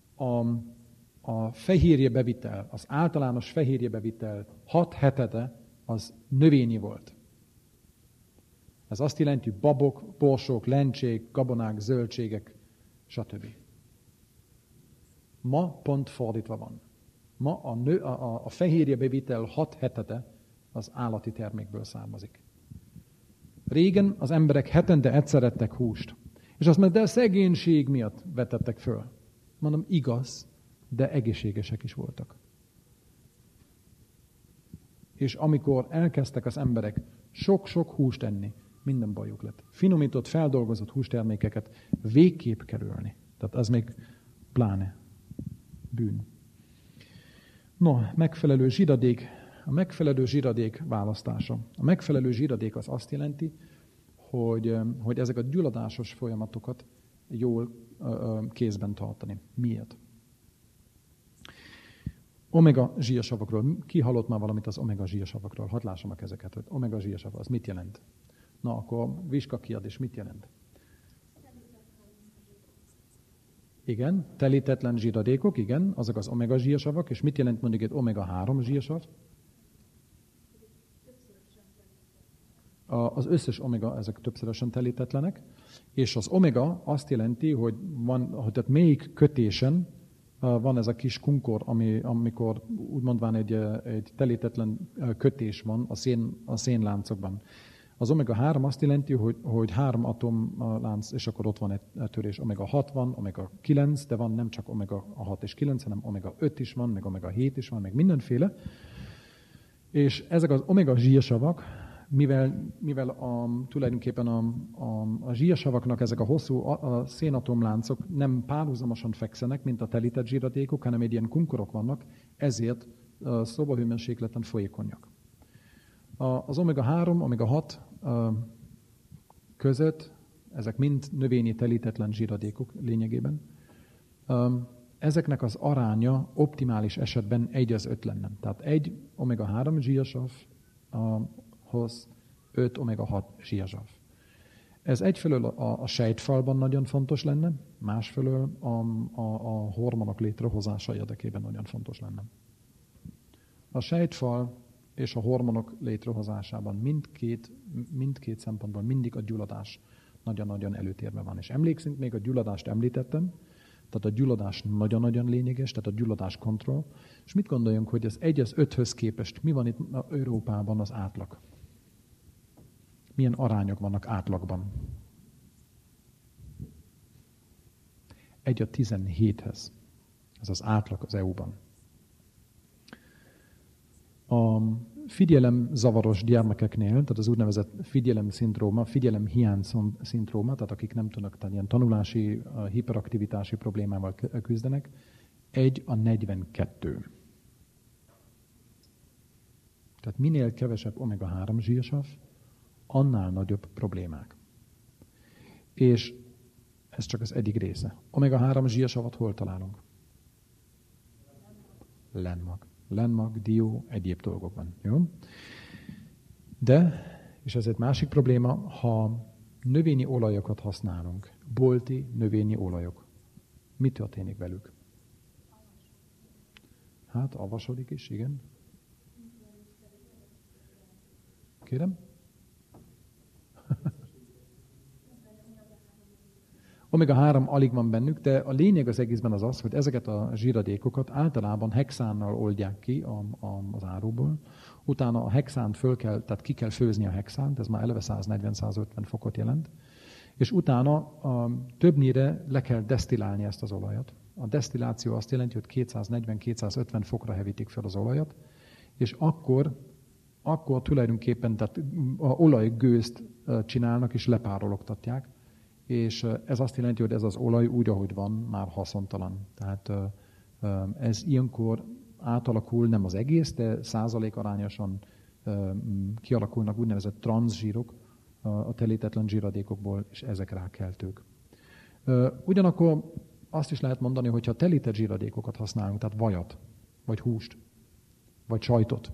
a fehérjebevitel, az általános fehérjebevitel 6/7 az növényi volt. Ez azt jelenti, hogy babok, borsók, lencsék, gabonák, zöldségek, stb. Ma pont fordítva van. Ma a fehérjebevitel 6/7 az állati termékből származik. Régen az emberek hetente egyszer ettek húst. És azt mondja, de a szegénység miatt vetettek föl. Mondom, igaz, de egészségesek is voltak. És amikor elkezdtek az emberek sok-sok húst enni, minden bajuk lett. Finomított, feldolgozott hústermékeket végképp kerülni. Tehát az még pláne bűn. No, megfelelő zsidadék A megfelelő zsíradék választása. A megfelelő zsíradék az azt jelenti, hogy ezek a gyulladásos folyamatokat jól kézben tartani. Miért? Omega zsírsavakról. Ki hallott már valamit az omega zsírsavakról? Hadd lássam a kezeket, hogy omega zsírsav, az mit jelent? Na, akkor Viska kiad, és mit jelent? Igen, telítetlen zsíradékok, igen, azok az omega zsírsavak, és mit jelent mondjuk egy omega-3 zsírsav? Az összes omega, ezek többszörösen telítetlenek, és az omega azt jelenti, hogy tehát melyik kötésen van ez a kis kunkor, amikor úgy mondván egy telítetlen kötés van a szénláncokban. Az omega-3 azt jelenti, hogy 3 atomlánc, és akkor ott van egy törés. Omega-6 van, omega-9, de van nem csak omega-6 és 9, hanem omega-5 is van, meg omega-7 is van, meg mindenféle. És ezek az omega zsírsavak, mivel tulajdonképpen a zsírsavaknak ezek a hosszú szénatomláncok nem párhuzamosan fekszenek, mint a telített zsíradékok, hanem egy ilyen kunkorok vannak, ezért szobahőmérsékleten folyékonyak. Az omega-3, omega-6 között, ezek mind növényi telítetlen zsíradékok lényegében, ezeknek az aránya optimális esetben 1:5 lenne. Tehát egy omega-3 zsírsavhoz 5 omega-6 zsírsav. Ez egyfelől a sejtfalban nagyon fontos lenne, másfelől a hormonok létrehozása érdekében nagyon fontos lenne. A sejtfal és a hormonok létrehozásában mindkét szempontból mindig a gyulladás nagyon-nagyon előtérben van. És emlékszünk, még a gyulladást említettem, tehát a gyulladás nagyon-nagyon lényeges, tehát a gyulladás kontroll. És mit gondoljunk, hogy ez 1:5-höz képest mi van itt Európában az átlag? Milyen arányok vannak átlagban? 1:17-hez. Ez az átlag az EU-ban. A figyelemzavaros gyermekeknél, tehát az úgynevezett figyelemszindróma, figyelemhiány szindróma, tehát akik nem tudnak, tehát ilyen tanulási, hiperaktivitási problémával küzdenek, 1:42. Tehát minél kevesebb omega-3 zsírsav, annál nagyobb problémák. És ez csak az egyik része. Omega-3 zsírsavat hol találunk? Lenmag, dió, egyéb dolgokban. Jó? De, és ez egy másik probléma, ha növényi olajokat használunk, bolti növényi olajok, mi történik velük? Hát, avasodik is, igen. Kérem? Omega-3 alig van bennük, de a lényeg az egészben az, hogy ezeket a zsíradékokat általában hexánnal oldják ki az áruból. Utána a hexánt tehát ki kell főzni a hexánt, ez már eleve 140-150 fokot jelent, és utána többnyire le kell desztillálni ezt az olajat. A desztilláció azt jelenti, hogy 240-250 fokra hevítik fel az olajat, és akkor tulajdonképpen tehát olajgőzt csinálnak és lepárologtatják, és ez azt jelenti, hogy ez az olaj úgy, ahogy van, már haszontalan. Tehát ez ilyenkor átalakul, nem az egész, de százalékarányosan kialakulnak úgynevezett transzsírok a telítetlen zsíradékokból, és ezek rákeltők. Ugyanakkor azt is lehet mondani, hogy ha telített zsíradékokat használunk, tehát vajat, vagy húst, vagy sajtot,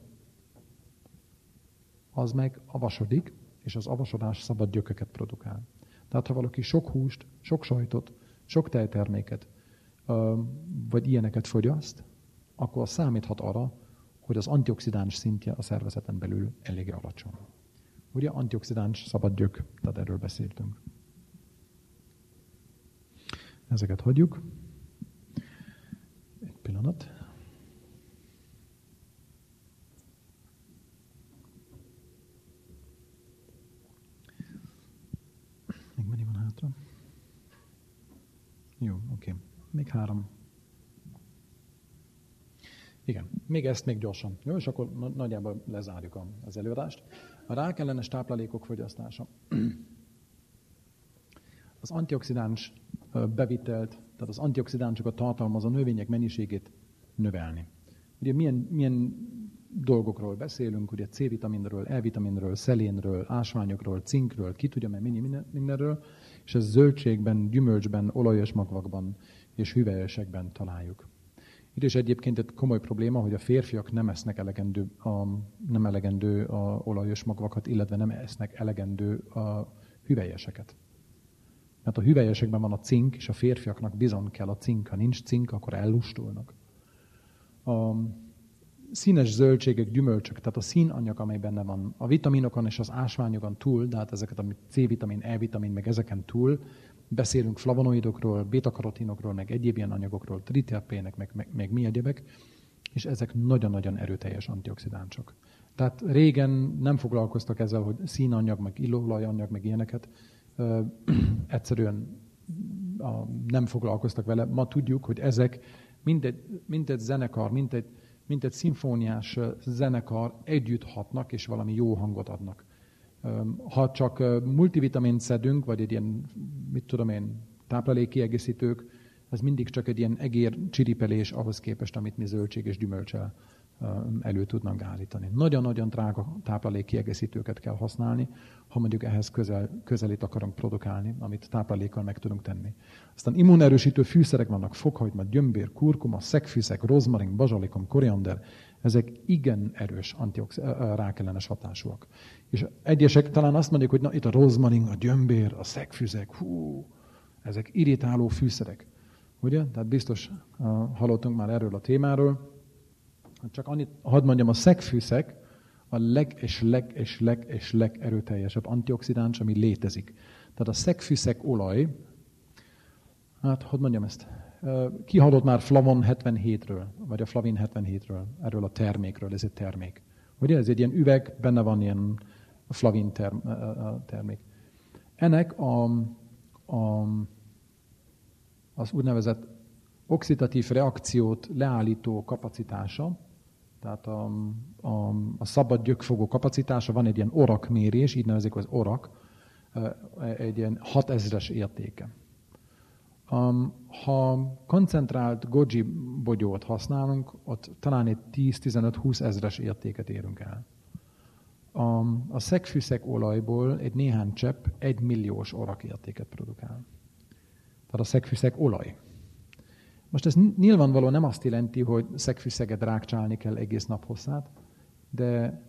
az meg avasodik, és az avasodás szabad gyököket produkál. Tehát ha valaki sok húst, sok sajtot, sok tejterméket, vagy ilyeneket fogyaszt, akkor számíthat arra, hogy az antioxidáns szintje a szervezeten belül eléggé alacsony. Ugye antioxidáns szabad gyök, tehát erről beszéltünk. Ezeket hagyjuk. Egy pillanat. Még mennyi van hátra? Jó, oké. Még 3. Igen, még gyorsan. Jó, és akkor nagyjából lezárjuk az előadást. A rákellenes táplálékok fogyasztása. Az antioxidáns bevitelt, tehát az antioxidánsokat tartalmazó növények mennyiségét növelni. Ugye milyen dolgokról beszélünk, ugye C-vitaminről, E-vitaminről, szelénről, ásványokról, cinkről, ki tudja mindenről, és ez zöldségben, gyümölcsben, olajos magvakban és hüvelyesekben találjuk. Itt is egyébként egy komoly probléma, hogy a férfiak nem esznek elegendő olajos magvakat, illetve nem esznek elegendő hüvelyeseket. Mert a hüvelyesekben van a cink, és a férfiaknak bizony kell a cink. Ha nincs cink, akkor ellustulnak. A színes zöldségek, gyümölcsök, tehát a színanyag, amely benne van, a vitaminokon és az ásványokon túl, de hát ezeket, amit C-vitamin, E-vitamin, meg ezeken túl, beszélünk flavonoidokról, beta-karotinokról, meg egyéb ilyen anyagokról, triterpének, meg mi egyebek, és ezek nagyon-nagyon erőteljes antioxidánsok. Tehát régen nem foglalkoztak ezzel, hogy színanyag, meg illóolajanyag, meg ilyeneket. Egyszerűen nem foglalkoztak vele. Ma tudjuk, hogy ezek mint egy zenekar, mint egy szimfóniás zenekar együtt hatnak, és valami jó hangot adnak. Ha csak multivitamint szedünk, vagy egy ilyen, táplálékkiegészítők, az mindig csak egy ilyen egér csiripelés ahhoz képest, amit mi zöldség és gyümölcsel elő tudnak állítani. Nagyon-nagyon drága táplálékkiegészítőket kell használni, ha mondjuk ehhez közelít akarunk produkálni, amit táplálékkal meg tudunk tenni. Aztán immunerősítő fűszerek vannak, fokhagyma, gyömbér, kurkuma, szegfűszek, rozmarin, bazsalikom, koriander. Ezek igen erős rákellenes hatásúak. És egyesek talán azt mondják, hogy na, itt a rozmarin, a gyömbér, a szegfűszek, ezek irritáló fűszerek. Ugye? Tehát biztos hallottunk már erről a témáról. Csak annyit, hadd mondjam, a szegfűszek a legerőteljesebb antioxidáns, ami létezik. Tehát a szegfűszek olaj, hát hadd mondjam ezt, ki hallott már Flavon 77-ről, vagy a Flavin 77-ről, erről a termékről, ez egy termék. Ugye, ez egy ilyen üveg, benne van ilyen Flavin termék. Ennek az úgynevezett oxidatív reakciót leállító kapacitása, tehát a szabad gyökfogó kapacitása, van egy ilyen ORAC mérés, így nevezik az ORAC, egy ilyen 6000-es értéke. Ha koncentrált goji bogyót használunk, ott talán egy 10-15-20 ezres értéket érünk el. A szegfűszek olajból egy néhány csepp 1 milliós ORAC értéket produkál. Tehát a szegfűszek olaj. Most ez nyilvánvalóan nem azt jelenti, hogy szegfűszeget rákcsálni kell egész nap hosszát, de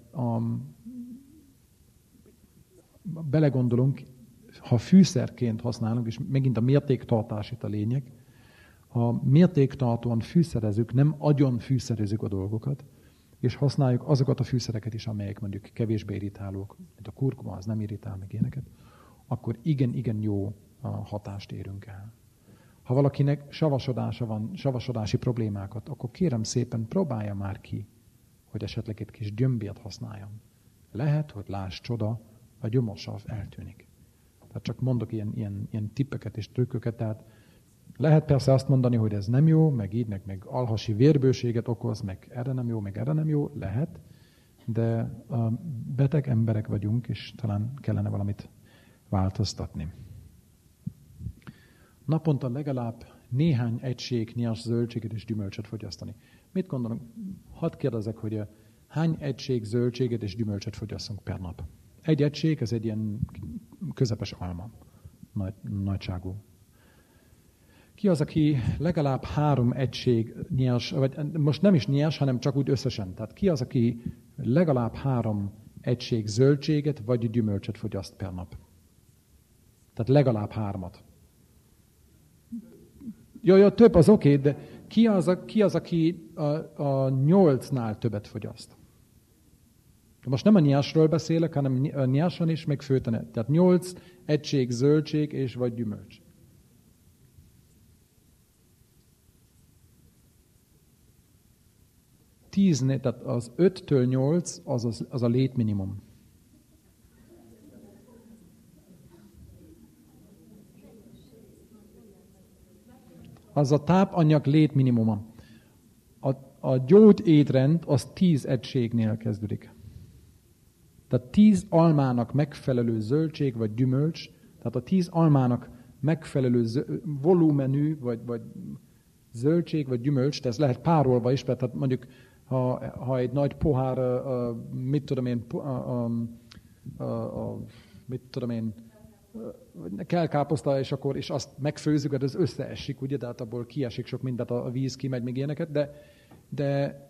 belegondolunk, ha fűszerként használunk, és megint a mértéktartás itt a lényeg, ha mértéktartóan fűszerezzük, nem agyon fűszerezzük a dolgokat, és használjuk azokat a fűszereket is, amelyek mondjuk kevésbé irritálók, mint a kurkuma, az nem irritál meg ilyeneket, akkor igen jó hatást érünk el. Ha valakinek savasodása van, savasodási problémákat, akkor kérem szépen próbálja már ki, hogy esetleg egy kis gyömbért használjon. Lehet, hogy láss csoda, a gyomorsav eltűnik. Tehát csak mondok ilyen tippeket és trükköket, tehát lehet persze azt mondani, hogy ez nem jó, meg így, meg alhasi vérbőséget okoz, meg erre nem jó, meg erre nem jó, lehet, de beteg emberek vagyunk, és talán kellene valamit változtatni. Naponta legalább néhány egység nyers zöldséget és gyümölcsöt fogyasztani. Mit gondolom? Hadd kérdezek, hogy hány egység zöldséget és gyümölcsöt fogyasszunk per nap? Egy egység, ez egy ilyen közepes alma, nagyságú. Ki az, aki legalább 3 egység nyers, vagy most nem is nyers, hanem csak úgy összesen. Tehát ki az, aki legalább 3 egység zöldséget vagy gyümölcsöt fogyaszt per nap? Tehát legalább 3-at. Jó, több az oké, de ki az, aki a 8-nál többet fogyaszt? Most nem a nyersről beszélek, hanem a nyersen is, meg főtene. Tehát 8 egység zöldség és vagy gyümölcs. 10, tehát az 5-től 8 az a létminimum. Az a tápanyag létminimuma. A gyógyétrend az 10 egységnél kezdődik. Tehát 10 almának megfelelő zöldség vagy gyümölcs, tehát a 10 almának megfelelő volumenű vagy zöldség vagy gyümölcs, de ez lehet párolva is, tehát mondjuk ha egy nagy pohár, kell káposzta, és azt megfőzzük, de az összeesik, ugye, tehát abból kiesik sok mindent, a víz kimegy, még ilyeneket, de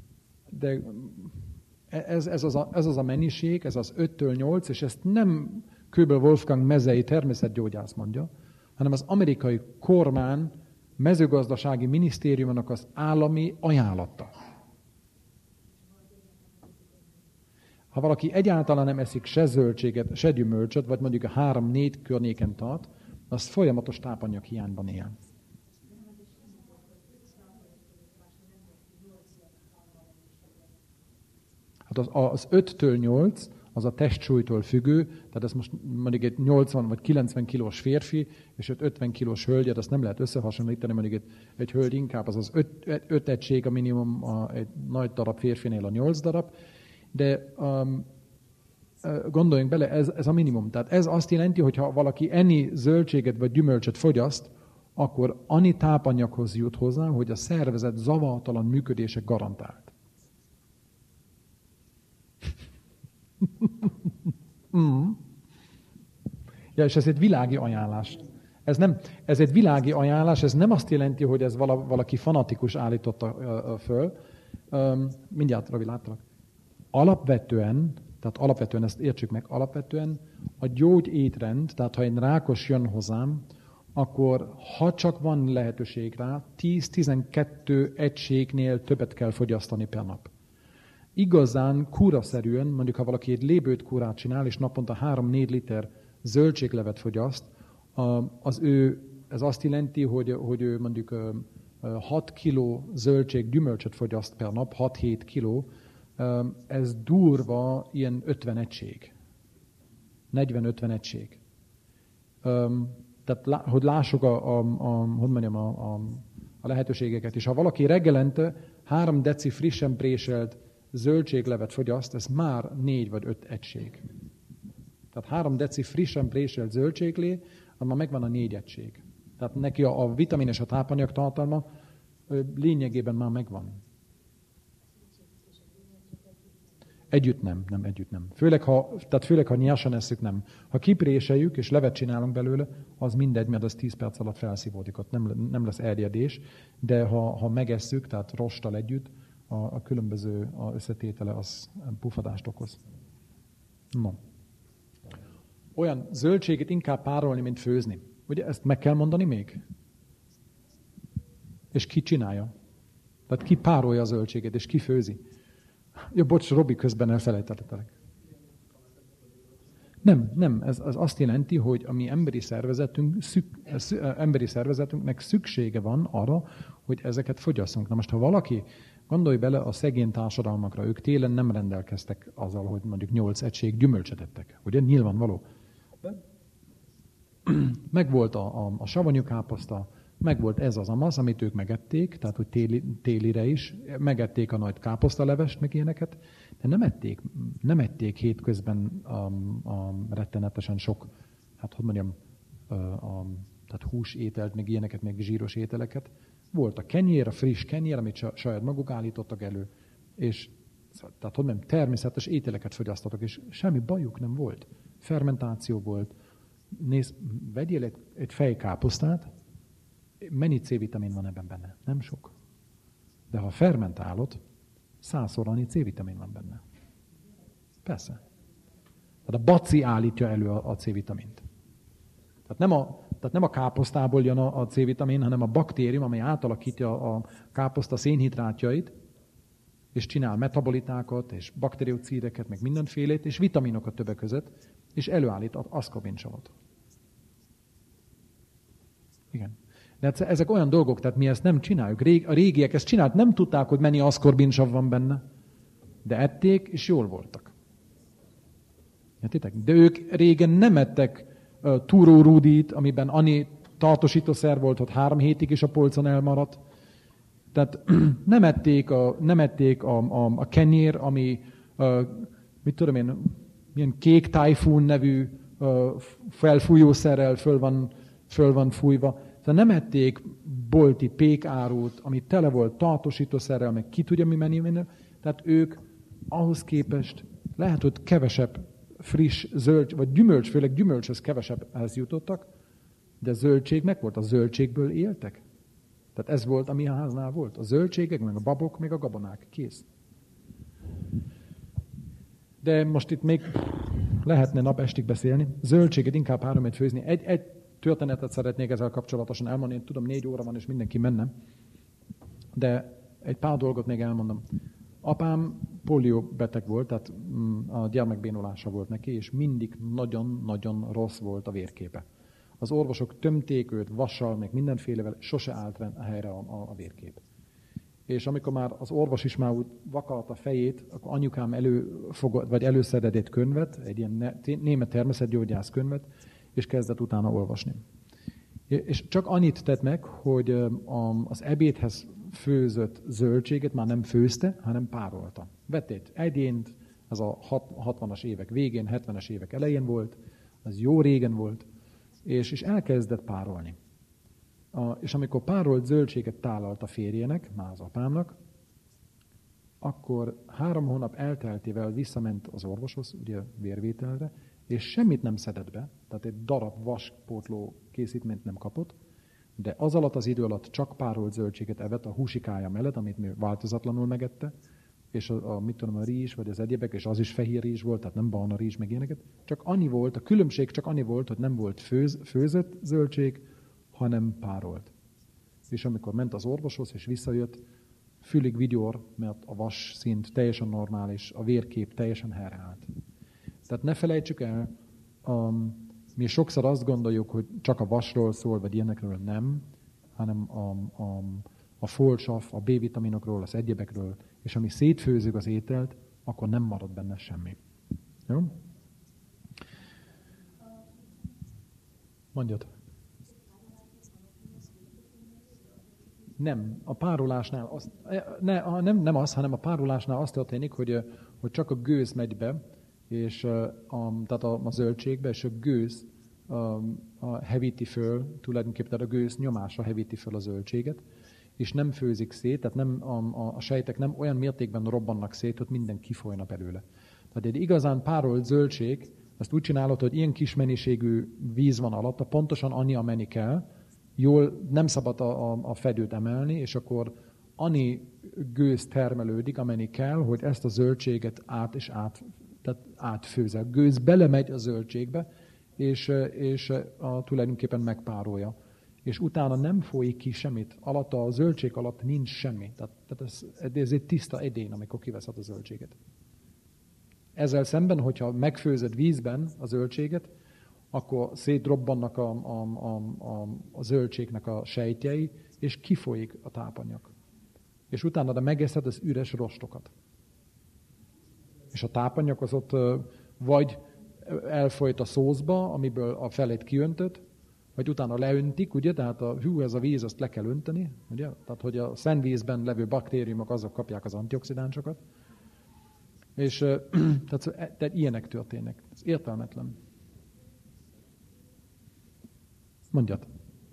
ez az a mennyiség, ez az 5-től 8, és ezt nem Köbel Wolfgang mezei természetgyógyász mondja, hanem az amerikai kormány mezőgazdasági minisztériumának az állami ajánlata. Ha valaki egyáltalán nem eszik se zöldséget, se gyümölcsöt, vagy mondjuk a 3-4 környéken tart, az folyamatos tápanyag hiányban él. Hát az 5-től 8, az a testsúlytól függő, tehát ez most mondjuk egy 80 vagy 90 kilós férfi, és 50 kilós hölgyet, azt nem lehet összehasonlítani, mondjuk egy hölgy inkább az 5 egység a minimum, egy nagy darab férfinél a 8 darab, de gondoljunk bele, ez a minimum. Tehát ez azt jelenti, hogy ha valaki enni zöldséget vagy gyümölcsöt fogyaszt, akkor annyi tápanyaghoz jut hozzá, hogy a szervezet zavartalan működése garantált. Ja, és ez egy világi ajánlás. Ez egy világi ajánlás, ez nem azt jelenti, hogy ez valaki fanatikus állította föl. Mindjárt, Ravi, láttalak. Alapvetően ezt értsük meg, alapvetően a gyógyétrend, tehát ha egy rákos jön hozzám, akkor ha csak van lehetőség rá, 10-12 egységnél többet kell fogyasztani per nap. Igazán kúraszerűen, mondjuk ha valaki egy lébőtkúrát csinál, és naponta 3-4 liter zöldséglevet fogyaszt, ez azt jelenti, hogy ő mondjuk 6 kiló gyümölcsöt fogyaszt per nap, 6-7 kiló, ez durva ilyen 50 egység. 40-50 egység. Tehát, hogy lássuk a lehetőségeket. És ha valaki reggelente 3 deci frissen préselt zöldséglevet fogyaszt, ez már 4 vagy 5 egység. Tehát 3 deci frissen préselt zöldséglé, az már megvan a 4 egység. Tehát neki a vitamin és a tápanyag tartalma lényegében már megvan. Együtt nem. Főleg, ha nyersen eszük, nem. Ha kipréseljük és levet csinálunk belőle, az mindegy, mert az 10 perc alatt felszívódik, ott nem lesz erjedés, de ha megesszük, tehát rosttal együtt, a különböző összetétele az pufadást okoz. No. Olyan zöldséget inkább párolni, mint főzni. Ugye ezt meg kell mondani még? És ki csinálja? Tehát ki párolja a zöldséget, és ki főzi? Ja, bocs, Robi, közben elfelejtettelek. Nem, ez azt jelenti, hogy a mi emberi szervezetünknek szüksége van arra, hogy ezeket fogyasszunk. Na most, ha valaki, gondolj bele a szegény társadalmakra, ők télen nem rendelkeztek azzal, hogy mondjuk 8 egység gyümölcsöt ettek. Ugye? Nyilvánvaló. Megvolt a savanyú káposzta, megvolt ez az amaz, amit ők megették, tehát hogy télire is, megették a nagy káposztalevest, meg ilyeneket, de nem ették hétközben rettenetesen sok, tehát húsételt, meg ilyeneket, meg zsíros ételeket. Volt a kenyér, a friss kenyér, amit saját maguk állítottak elő, és tehát természetes ételeket fogyasztottak, és semmi bajuk nem volt. Fermentáció volt. Vegyél egy fejkáposztát, mennyi C-vitamin van ebben benne? Nem sok. De ha fermentálod, 100-szor annyi C-vitamin van benne. Persze. Tehát a baci állítja elő a C-vitamint. Tehát nem a káposztából jön a C-vitamin, hanem a baktérium, amely átalakítja a káposzta szénhidrátjait, és csinál metabolitákat, és bakteriocídeket, meg mindenfélét, és vitaminokat többek között, és előállít aszkorbincsavot. Igen. De ezek olyan dolgok, tehát mi ezt nem csináljuk. A régiek ezt csinált, nem tudták, hogy mennyi aszkorbincsav van benne, de ették, és jól voltak. Értitek? De ők régen nem ettek túrórúdit, amiben annyi tartósítószer volt, hogy 3 hétig is a polcon elmaradt. Tehát nem ették a kenyér, ami, mit tudom én, milyen kék tájfún nevű felfújószerrel föl van fújva. Tehát nem ették bolti pékárút, ami tele volt tartósítószerrel, meg ki tudja mi menni. Tehát ők ahhoz képest lehet, hogy kevesebb friss zöld, vagy gyümölcs, főleg gyümölcshöz kevesebbhez jutottak, de zöldség meg volt, a zöldségből éltek. Tehát ez volt, ami a háznál volt. A zöldségek, meg a babok, meg a gabonák. Kész. De most itt még lehetne napestig beszélni. Zöldséget inkább 3 főzni. Egy történetet szeretnék ezzel kapcsolatosan elmondani. Én tudom, 4 óra van, és mindenki menne. De egy pár dolgot még elmondom. Apám polió beteg volt, tehát a gyermekbénulása volt neki, és mindig nagyon-nagyon rossz volt a vérképe. Az orvosok tömték őt vassal, meg mindenfélevel, sose állt helyre a vérkép. És amikor már az orvos is már úgy vakalt a fejét, akkor anyukám előszedett egy könyvet, egy ilyen német természetgyógyász könyvet, és kezdett utána olvasni. És csak annyit tett meg, hogy az ebédhez főzött zöldséget már nem főzte, hanem párolta. Vett egy egyént, ez a 60-as évek végén, 70-es évek elején volt, az jó régen volt, és elkezdett párolni. És amikor párolt zöldséget tálalt a férjének, már az apámnak, akkor 3 hónap elteltével visszament az orvoshoz, ugye vérvételre, és semmit nem szedett be, tehát egy darab vaspótló készítményt nem kapott, de az alatt az idő alatt csak párolt zöldséget evett a húsikája mellett, amit mi változatlanul megette, és a rizs, vagy az egyébek, és az is fehér rizs volt, tehát nem barna rizs, meg ilyeneket. Csak annyi volt, a különbség csak annyi volt, hogy nem volt főzött zöldség, hanem párolt. És amikor ment az orvoshoz, és visszajött, fülig vigyor, mert a vas szint teljesen normális, a vérkép teljesen helyreállt. Tehát ne felejtsük el, mi sokszor azt gondoljuk, hogy csak a vasról szól, vagy ilyenekről nem, hanem a foltsav, a B-vitaminokról, az egyebekről, és ami szétfőzzük az ételt, akkor nem marad benne semmi. Jó? Mondjad. Nem, a párolásnál nem az, hanem a párolásnál az történik, hogy csak a gőz megy be, és tehát a zöldségbe, és a gőz hevíti föl, tulajdonképpen tehát a gőz nyomása hevíti föl a zöldséget, és nem főzik szét, tehát nem, a sejtek nem olyan mértékben robbannak szét, hogy minden kifolyna belőle. Tehát egy igazán párolt zöldség, azt úgy csinálod, hogy ilyen kis mennyiségű víz van alatta, pontosan annyi, amennyi kell, jól nem szabad a fedőt emelni, és akkor annyi gőz termelődik, amennyi kell, hogy ezt a zöldséget átfőzze. A gőz belemegy a zöldségbe, és tulajdonképpen megpárolja. És utána nem folyik ki semmit. Alatta a zöldség alatt nincs semmi. Tehát ez egy tiszta edény, amikor kiveszed a zöldséget. Ezzel szemben, hogyha megfőzed vízben a zöldséget, akkor szétrobbannak a zöldségnek a sejtjei, és kifolyik a tápanyag. És utána de megeszed az üres rostokat. És a tápanyag az ott vagy elfolyt a szószba, amiből a felét kiöntött, vagy utána leöntik, ugye, tehát ez a víz, azt le kell önteni, ugye, tehát hogy a szennyvízben levő baktériumok azok kapják az antioxidánsokat, és tehát ilyenek történnek. Ez értelmetlen. Mondjad.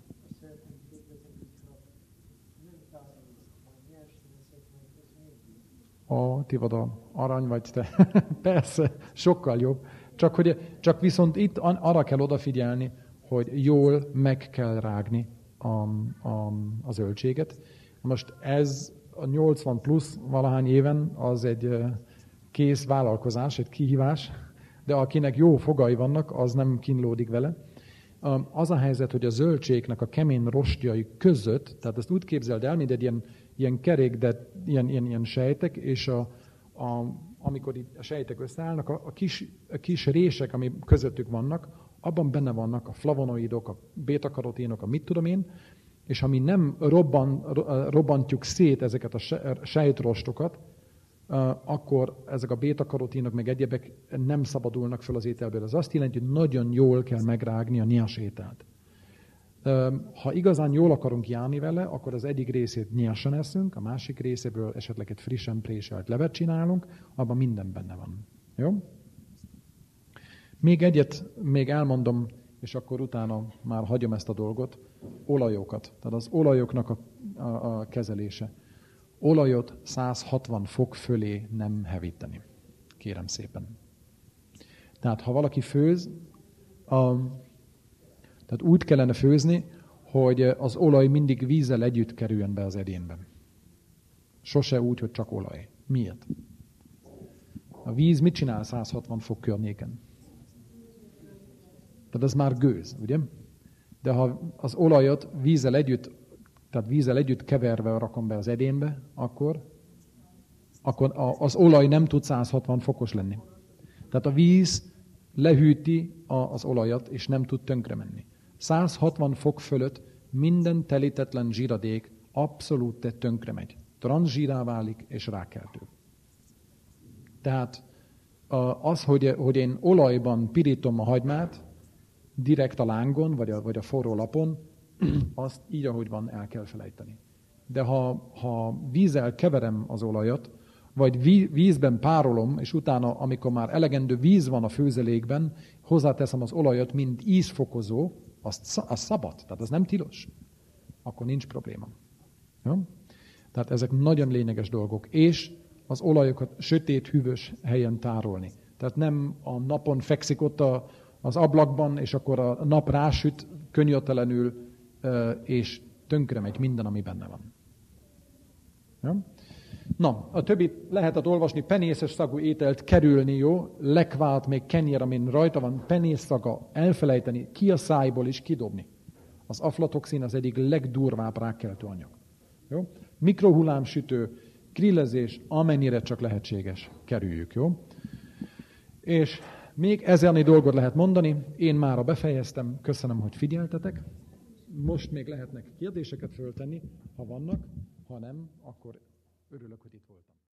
Tivada, arany vagy te. Persze, sokkal jobb. Csak viszont itt arra kell odafigyelni, hogy jól meg kell rágni a zöldséget. Most ez a 80 plusz valahány éven az egy kész vállalkozás, egy kihívás, de akinek jó fogai vannak, az nem kínlódik vele. Az a helyzet, hogy a zöldségnek a kemény rostjai között, tehát ezt úgy képzeld el, mint egy ilyen kerék, de ilyen sejtek, és amikor a sejtek összeállnak, a kis rések, ami közöttük vannak, abban benne vannak a flavonoidok, a bétakaroténok, a mit tudom én, és ami nem robbantjuk szét ezeket a sejtrostokat, akkor ezek a bétakaroténok meg egyebek nem szabadulnak fel az ételből. Ez azt jelenti, hogy nagyon jól kell megrágni a nyers ételt. Ha igazán jól akarunk járni vele, akkor az egyik részét nyersen eszünk, a másik részéből esetleg egy frissen préselt levet csinálunk, abban minden benne van. Jó? Még egyet elmondom, és akkor utána már hagyom ezt a dolgot. olajokat, tehát az olajoknak a kezelése. Olajot 160 fok fölé nem hevíteni. Kérem szépen. Tehát ha valaki főz, tehát úgy kellene főzni, hogy az olaj mindig vízzel együtt kerüljön be az edénybe. Sose úgy, hogy csak olaj. Miért? A víz mit csinál 160 fok környéken? Tehát ez már gőz, ugye? De ha az olajat vízzel együtt keverve rakom be az edénybe, akkor az olaj nem tud 160 fokos lenni. Tehát a víz lehűti az olajat, és nem tud tönkre menni. 160 fok fölött minden telítetlen zsíradék abszolút tönkre megy. Transzsírá válik, és rákeltő. Tehát az, hogy én olajban pirítom a hagymát, direkt a lángon, vagy a forró lapon, azt így, ahogy van, el kell felejteni. De ha vízzel keverem az olajat, vagy vízben párolom, és utána, amikor már elegendő víz van a főzelékben, hozzáteszem az olajat, mint ízfokozó, az szabad, tehát az nem tilos. Akkor nincs probléma. Ja? Tehát ezek nagyon lényeges dolgok. És az olajokat sötét, hűvös helyen tárolni. Tehát nem a napon fekszik ott az ablakban, és akkor a nap rásüt könnyörtelenül, és tönkre megy minden, ami benne van. Ja? Na, a többit lehetett olvasni, penészes szagú ételt kerülni, jó? Lekvált, még kenyér, amin rajta van penész szaga, elfelejteni, ki a szájból is kidobni. Az aflatoxin az egyik legdurvább rákkeltő anyag. Jó? Mikrohullámsütő, grillezés, amennyire csak lehetséges, kerüljük, jó? És még ezernyi dolgot lehet mondani, én mára befejeztem, köszönöm, hogy figyeltetek. Most még lehetnek kérdéseket föltenni, ha vannak, ha nem, akkor örülök, hogy itt voltam.